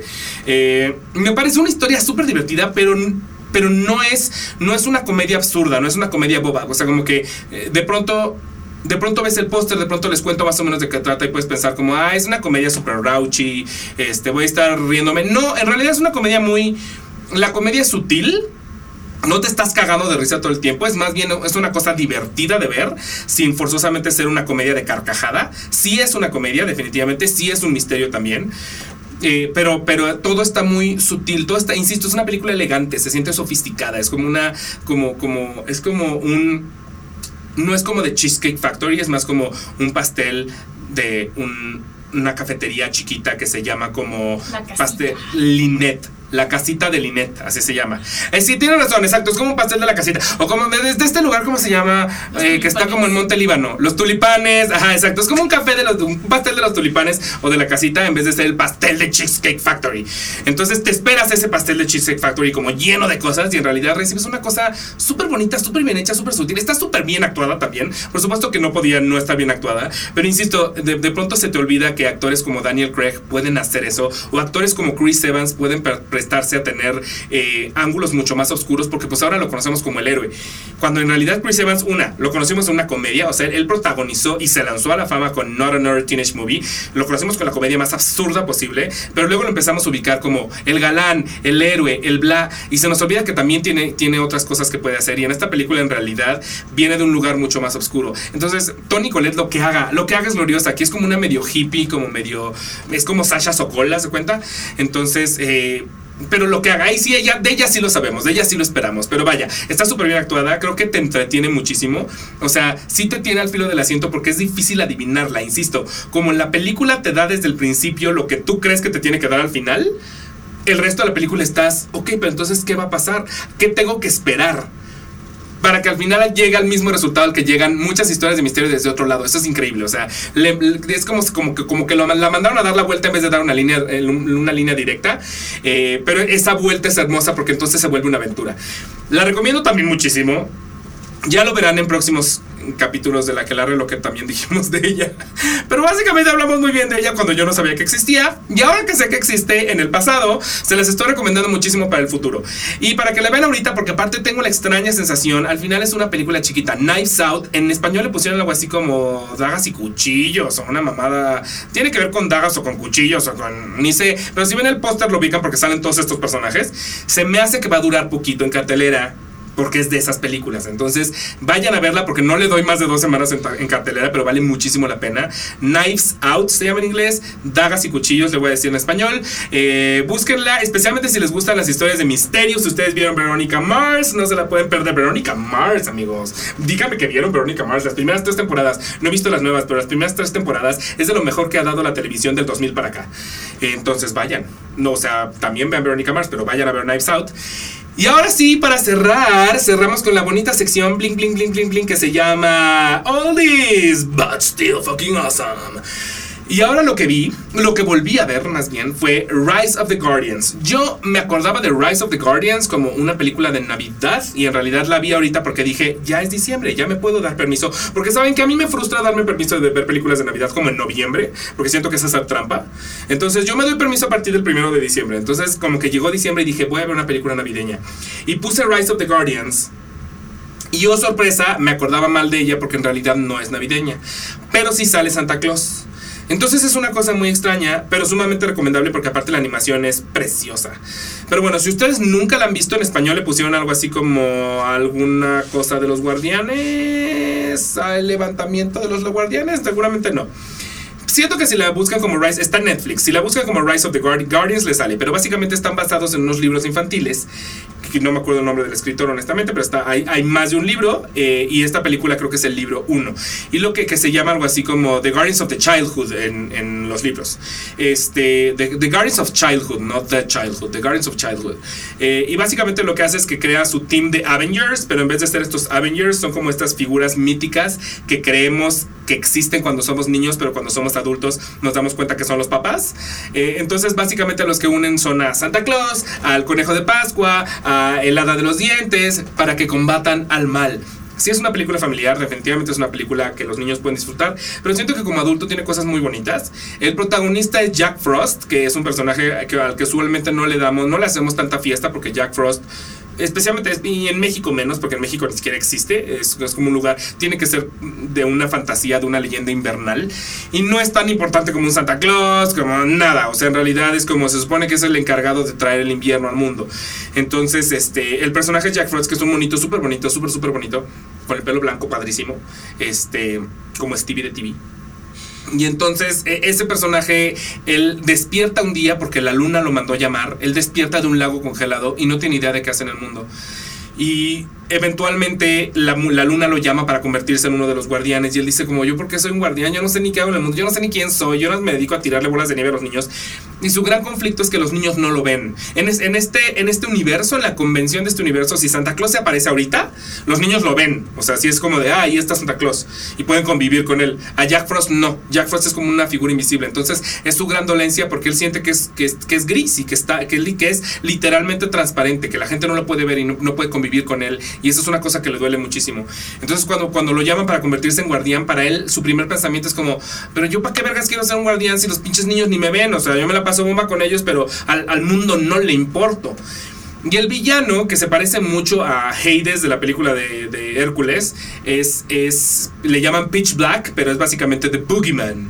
Me parece una historia súper divertida, pero no es una comedia absurda, no es una comedia boba. O sea, como que de pronto ves el póster, de pronto les cuento más o menos de qué trata y puedes pensar como, es una comedia súper raunchy, voy a estar riéndome. No, en realidad es una comedia la comedia es sutil. No te estás cagando de risa todo el tiempo. Es más bien, es una cosa divertida de ver, sin forzosamente ser una comedia de carcajada. Sí es una comedia, definitivamente. Sí es un misterio también. Pero todo está muy sutil. Todo está, insisto, es una película elegante. Se siente sofisticada. Es como es como un... No es como de Cheesecake Factory. Es más como un pastel de una cafetería chiquita que se llama como pastel Lynette. La casita de Lynette, así se llama. Sí, tiene razón, exacto. Es como un pastel de la casita. O como desde este lugar, ¿cómo se llama? Que está como en Monte Líbano. Los tulipanes. Ajá, exacto. Es como un pastel de los tulipanes o de la casita en vez de ser el pastel de Cheesecake Factory. Entonces te esperas ese pastel de Cheesecake Factory como lleno de cosas y en realidad recibes una cosa súper bonita, súper bien hecha, súper sutil. Está súper bien actuada también. Por supuesto que no podía no estar bien actuada. Pero insisto, de pronto se te olvida que actores como Daniel Craig pueden hacer eso. O actores como Chris Evans pueden prestarse a tener ángulos mucho más oscuros porque pues ahora lo conocemos como el héroe, cuando en realidad Chris Evans, lo conocimos en una comedia. O sea, él protagonizó y se lanzó a la fama con Not Another Teenage Movie. Lo conocemos con la comedia más absurda posible, pero luego lo empezamos a ubicar como el galán, el héroe, el bla, y se nos olvida que también tiene otras cosas que puede hacer, y en esta película en realidad viene de un lugar mucho más oscuro. Entonces Toni Collette lo que haga es gloriosa. Aquí es como una medio hippie, es como Sasha Sokol, ¿se cuenta? Entonces pero lo que haga, y sí, de ella sí lo sabemos, de ella sí lo esperamos, pero vaya, está súper bien actuada, creo que te entretiene muchísimo. O sea, sí te tiene al filo del asiento porque es difícil adivinarla, insisto. Como en la película te da desde el principio lo que tú crees que te tiene que dar al final, el resto de la película estás, ok, pero entonces ¿qué va a pasar? ¿Qué tengo que esperar? Para que al final llegue al mismo resultado al que llegan muchas historias de misterio desde otro lado. Eso es increíble. O sea, es como que la mandaron a dar la vuelta en vez de dar una línea directa. Pero esa vuelta es hermosa porque entonces se vuelve una aventura. La recomiendo también muchísimo. Ya lo verán en próximos capítulos de La Aquelarre, lo que también dijimos de ella. Pero básicamente hablamos muy bien de ella cuando yo no sabía que existía. Y ahora que sé que existe en el pasado, se las estoy recomendando muchísimo para el futuro. Y para que la vean ahorita, porque aparte tengo la extraña sensación, al final es una película chiquita, Knives Out. En español le pusieron algo así como dagas y cuchillos, o una mamada. Tiene que ver con dagas o con cuchillos o con... ni sé. Pero si ven el póster lo ubican porque salen todos estos personajes. Se me hace que va a durar poquito en cartelera, porque es de esas películas. Entonces vayan a verla porque no le doy más de 2 semanas en cartelera, pero vale muchísimo la pena. Knives Out se llama en inglés, dagas y cuchillos le voy a decir en español. Búsquenla, especialmente si les gustan las historias de misterio. Si ustedes vieron Veronica Mars, no se la pueden perder. Veronica Mars, amigos, díganme que vieron Veronica Mars. Las primeras 3 temporadas, no he visto las nuevas, pero las primeras 3 temporadas es de lo mejor que ha dado la televisión del 2000 para acá. Entonces vayan, no, o sea, también vean Veronica Mars, pero vayan a ver Knives Out. Y ahora sí, para cerramos con la bonita sección bling bling bling bling bling que se llama Oldies But Still Fucking Awesome. Y ahora lo que volví a ver más bien, fue Rise of the Guardians. Yo me acordaba de Rise of the Guardians como una película de Navidad, y en realidad la vi ahorita porque dije, ya es diciembre, ya me puedo dar permiso. Porque saben que a mí me frustra darme permiso de ver películas de Navidad como en noviembre, porque siento que es hacer trampa. Entonces yo me doy permiso a partir del 1 de diciembre. Entonces como que llegó diciembre y dije, voy a ver una película navideña. Y puse Rise of the Guardians. Y oh sorpresa, me acordaba mal de ella porque en realidad no es navideña, pero sí sale Santa Claus. Entonces es una cosa muy extraña, pero sumamente recomendable porque aparte la animación es preciosa. Pero bueno, si ustedes nunca la han visto, en español le pusieron algo así como alguna cosa de los guardianes, el levantamiento de los guardianes, seguramente no. Siento que si la buscan como Rise, está en Netflix, si la buscan como Rise of the Guardians le sale, pero básicamente están basados en unos libros infantiles, que no me acuerdo el nombre del escritor honestamente, pero hay más de un libro, y esta película creo que es el libro 1, y lo que se llama algo así como The Guardians of the Childhood en los libros, The Guardians of Childhood, not The Childhood, The Guardians of Childhood, y básicamente lo que hace es que crea su team de Avengers, pero en vez de ser estos Avengers son como estas figuras míticas que creemos que existen cuando somos niños, pero cuando somos adultos nos damos cuenta que son los papás. Entonces básicamente los que unen son a Santa Claus, al Conejo de Pascua, a el Hada de los Dientes, para que combatan al mal. Sí, es una película familiar, definitivamente es una película que los niños pueden disfrutar, pero siento que como adulto tiene cosas muy bonitas. El protagonista es Jack Frost, que es un personaje al que usualmente no le hacemos tanta fiesta, porque Jack Frost, especialmente, y en México menos, porque en México ni siquiera existe, es como un lugar, tiene que ser de una fantasía, de una leyenda invernal, y no es tan importante como un Santa Claus, como nada, o sea, en realidad es como, se supone que es el encargado de traer el invierno al mundo. Entonces, el personaje Jack Frost, que es un monito súper bonito, súper bonito, con el pelo blanco, padrísimo, como Stevie de TV. Y entonces ese personaje, él despierta un día porque la luna lo mandó a llamar. Él despierta de un lago congelado y no tiene idea de qué hace en el mundo. Y eventualmente la luna lo llama para convertirse en uno de los guardianes. Y él dice como, ¿yo por qué soy un guardián? Yo no sé ni qué hago en el mundo, yo no sé ni quién soy, yo no me dedico a tirarle bolas de nieve a los niños. Y su gran conflicto es que los niños no lo ven. En este universo, en la convención de este universo, si Santa Claus se aparece ahorita, los niños lo ven. O sea, si es como de, ahí está Santa Claus, y pueden convivir con él. A Jack Frost no, Jack Frost es como una figura invisible. Entonces es su gran dolencia porque él siente que es gris y que es literalmente transparente, que la gente no lo puede ver y no puede convivir con él. Y eso es una cosa que le duele muchísimo. Entonces cuando lo llaman para convertirse en guardián, para él su primer pensamiento es como, pero yo para qué vergas quiero ser un guardián si los pinches niños ni me ven. O sea, yo me la paso bomba con ellos, pero al mundo no le importo. Y el villano, que se parece mucho a Hades de la película de Hércules, le llaman Pitch Black, pero es básicamente The Boogeyman,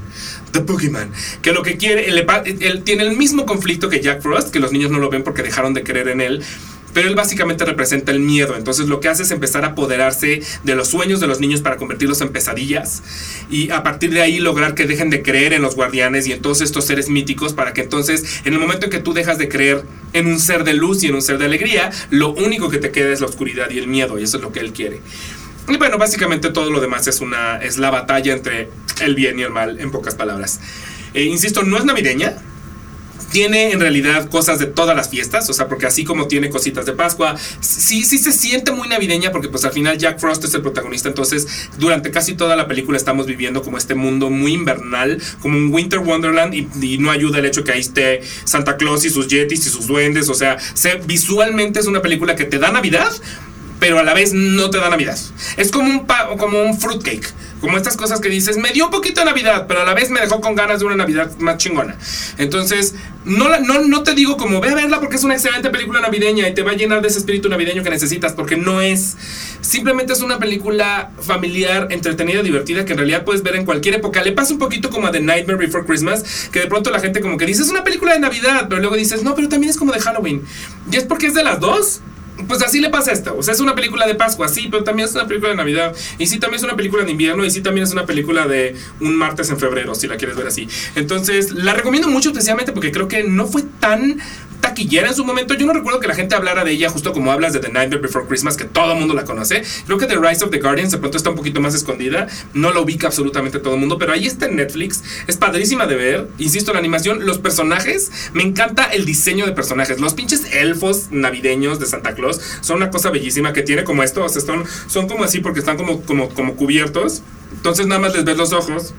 que lo que quiere, él tiene el mismo conflicto que Jack Frost, que los niños no lo ven porque dejaron de creer en él, pero él básicamente representa el miedo. Entonces lo que hace es empezar a apoderarse de los sueños de los niños para convertirlos en pesadillas, y a partir de ahí lograr que dejen de creer en los guardianes y en todos estos seres míticos, para que entonces en el momento en que tú dejas de creer en un ser de luz y en un ser de alegría, lo único que te queda es la oscuridad y el miedo, y eso es lo que él quiere. Y bueno, básicamente todo lo demás es la batalla entre el bien y el mal, en pocas palabras. Insisto, no es navideña. Tiene en realidad cosas de todas las fiestas, o sea, porque así como tiene cositas de Pascua, sí se siente muy navideña, porque pues al final Jack Frost es el protagonista. Entonces durante casi toda la película estamos viviendo como este mundo muy invernal, como un Winter Wonderland, y no ayuda el hecho que ahí esté Santa Claus y sus yetis y sus duendes. O sea, visualmente es una película que te da Navidad, pero a la vez no te da Navidad. Es como un fruitcake, como estas cosas que dices, me dio un poquito de Navidad, pero a la vez me dejó con ganas de una Navidad más chingona. Entonces no te digo como ve a verla porque es una excelente película navideña y te va a llenar de ese espíritu navideño que necesitas, porque no es. Simplemente es una película familiar, entretenida, divertida, que en realidad puedes ver en cualquier época. Le pasa un poquito como a The Nightmare Before Christmas, que de pronto la gente como que dice, es una película de Navidad, pero luego dices, no, pero también es como de Halloween. Y es porque es de las dos. Pues así le pasa a esta. O sea, es una película de Pascua, sí, pero también es una película de Navidad. Y sí, también es una película de invierno. Y sí, también es una película de un martes en febrero, si la quieres ver así. Entonces, la recomiendo mucho, especialmente porque creo que no fue tan taquillera en su momento. Yo no recuerdo que la gente hablara de ella justo como hablas de The Nightmare Before Christmas, que todo el mundo la conoce. Creo que The Rise of the Guardians de pronto está un poquito más escondida, no la ubica absolutamente todo el mundo, pero ahí está en Netflix. Es padrísima de ver. Insisto, la animación, los personajes, me encanta el diseño de personajes. Los pinches elfos navideños de Santa Claus son una cosa bellísima, que tiene como esto, o sea, son como así porque están como cubiertos. Entonces nada más les ves los ojos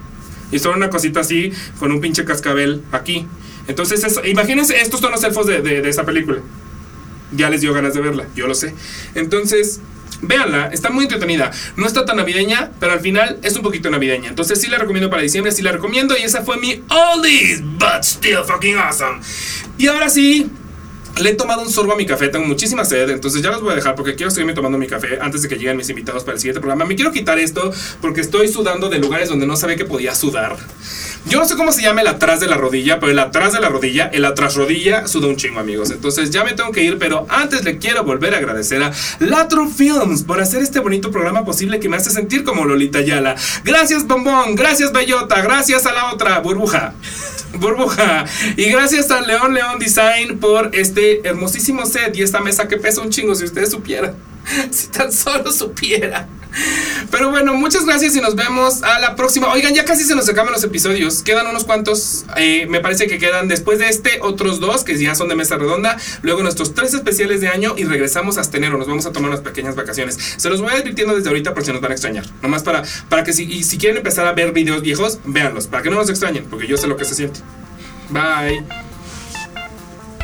Y son una cosita así, con un pinche cascabel aquí. Entonces, imagínense, estos son los elfos de esa película. Ya les dio ganas de verla, yo lo sé. Entonces, véanla, está muy entretenida. No está tan navideña, pero al final es un poquito navideña. Entonces sí la recomiendo para diciembre, sí la recomiendo. Y esa fue mi oldies, but still fucking awesome. Y ahora sí, le he tomado un sorbo a mi café, tengo muchísima sed. Entonces ya los voy a dejar porque quiero seguirme tomando mi café antes de que lleguen mis invitados para el siguiente programa. Me quiero quitar esto porque estoy sudando de lugares donde no sabía que podía sudar. Yo no sé cómo se llama el atrás de la rodilla, pero el atrás de la rodilla, el atrás rodilla, suda un chingo, amigos. Entonces ya me tengo que ir, pero antes le quiero volver a agradecer a Latro Films por hacer este bonito programa posible que me hace sentir como Lolita Ayala. Gracias, Bombón, gracias, Bellota, gracias a la otra, Burbuja. Y gracias a León Design por este hermosísimo set y esta mesa que pesa un chingo, si ustedes supieran. Si tan solo supiera. Pero bueno, muchas gracias y nos vemos a la próxima. Oigan, ya casi se nos acaban los episodios. Quedan unos cuantos. Me parece que quedan después de este otros 2 que ya son de mesa redonda. Luego nuestros 3 especiales de año y regresamos hasta enero. Nos vamos a tomar unas pequeñas vacaciones. Se los voy advirtiendo desde ahorita por si nos van a extrañar. Nomás para que si quieren empezar a ver videos viejos, véanlos. Para que no nos extrañen, porque yo sé lo que se siente. Bye.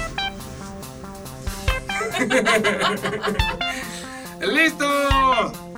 ¡Listo!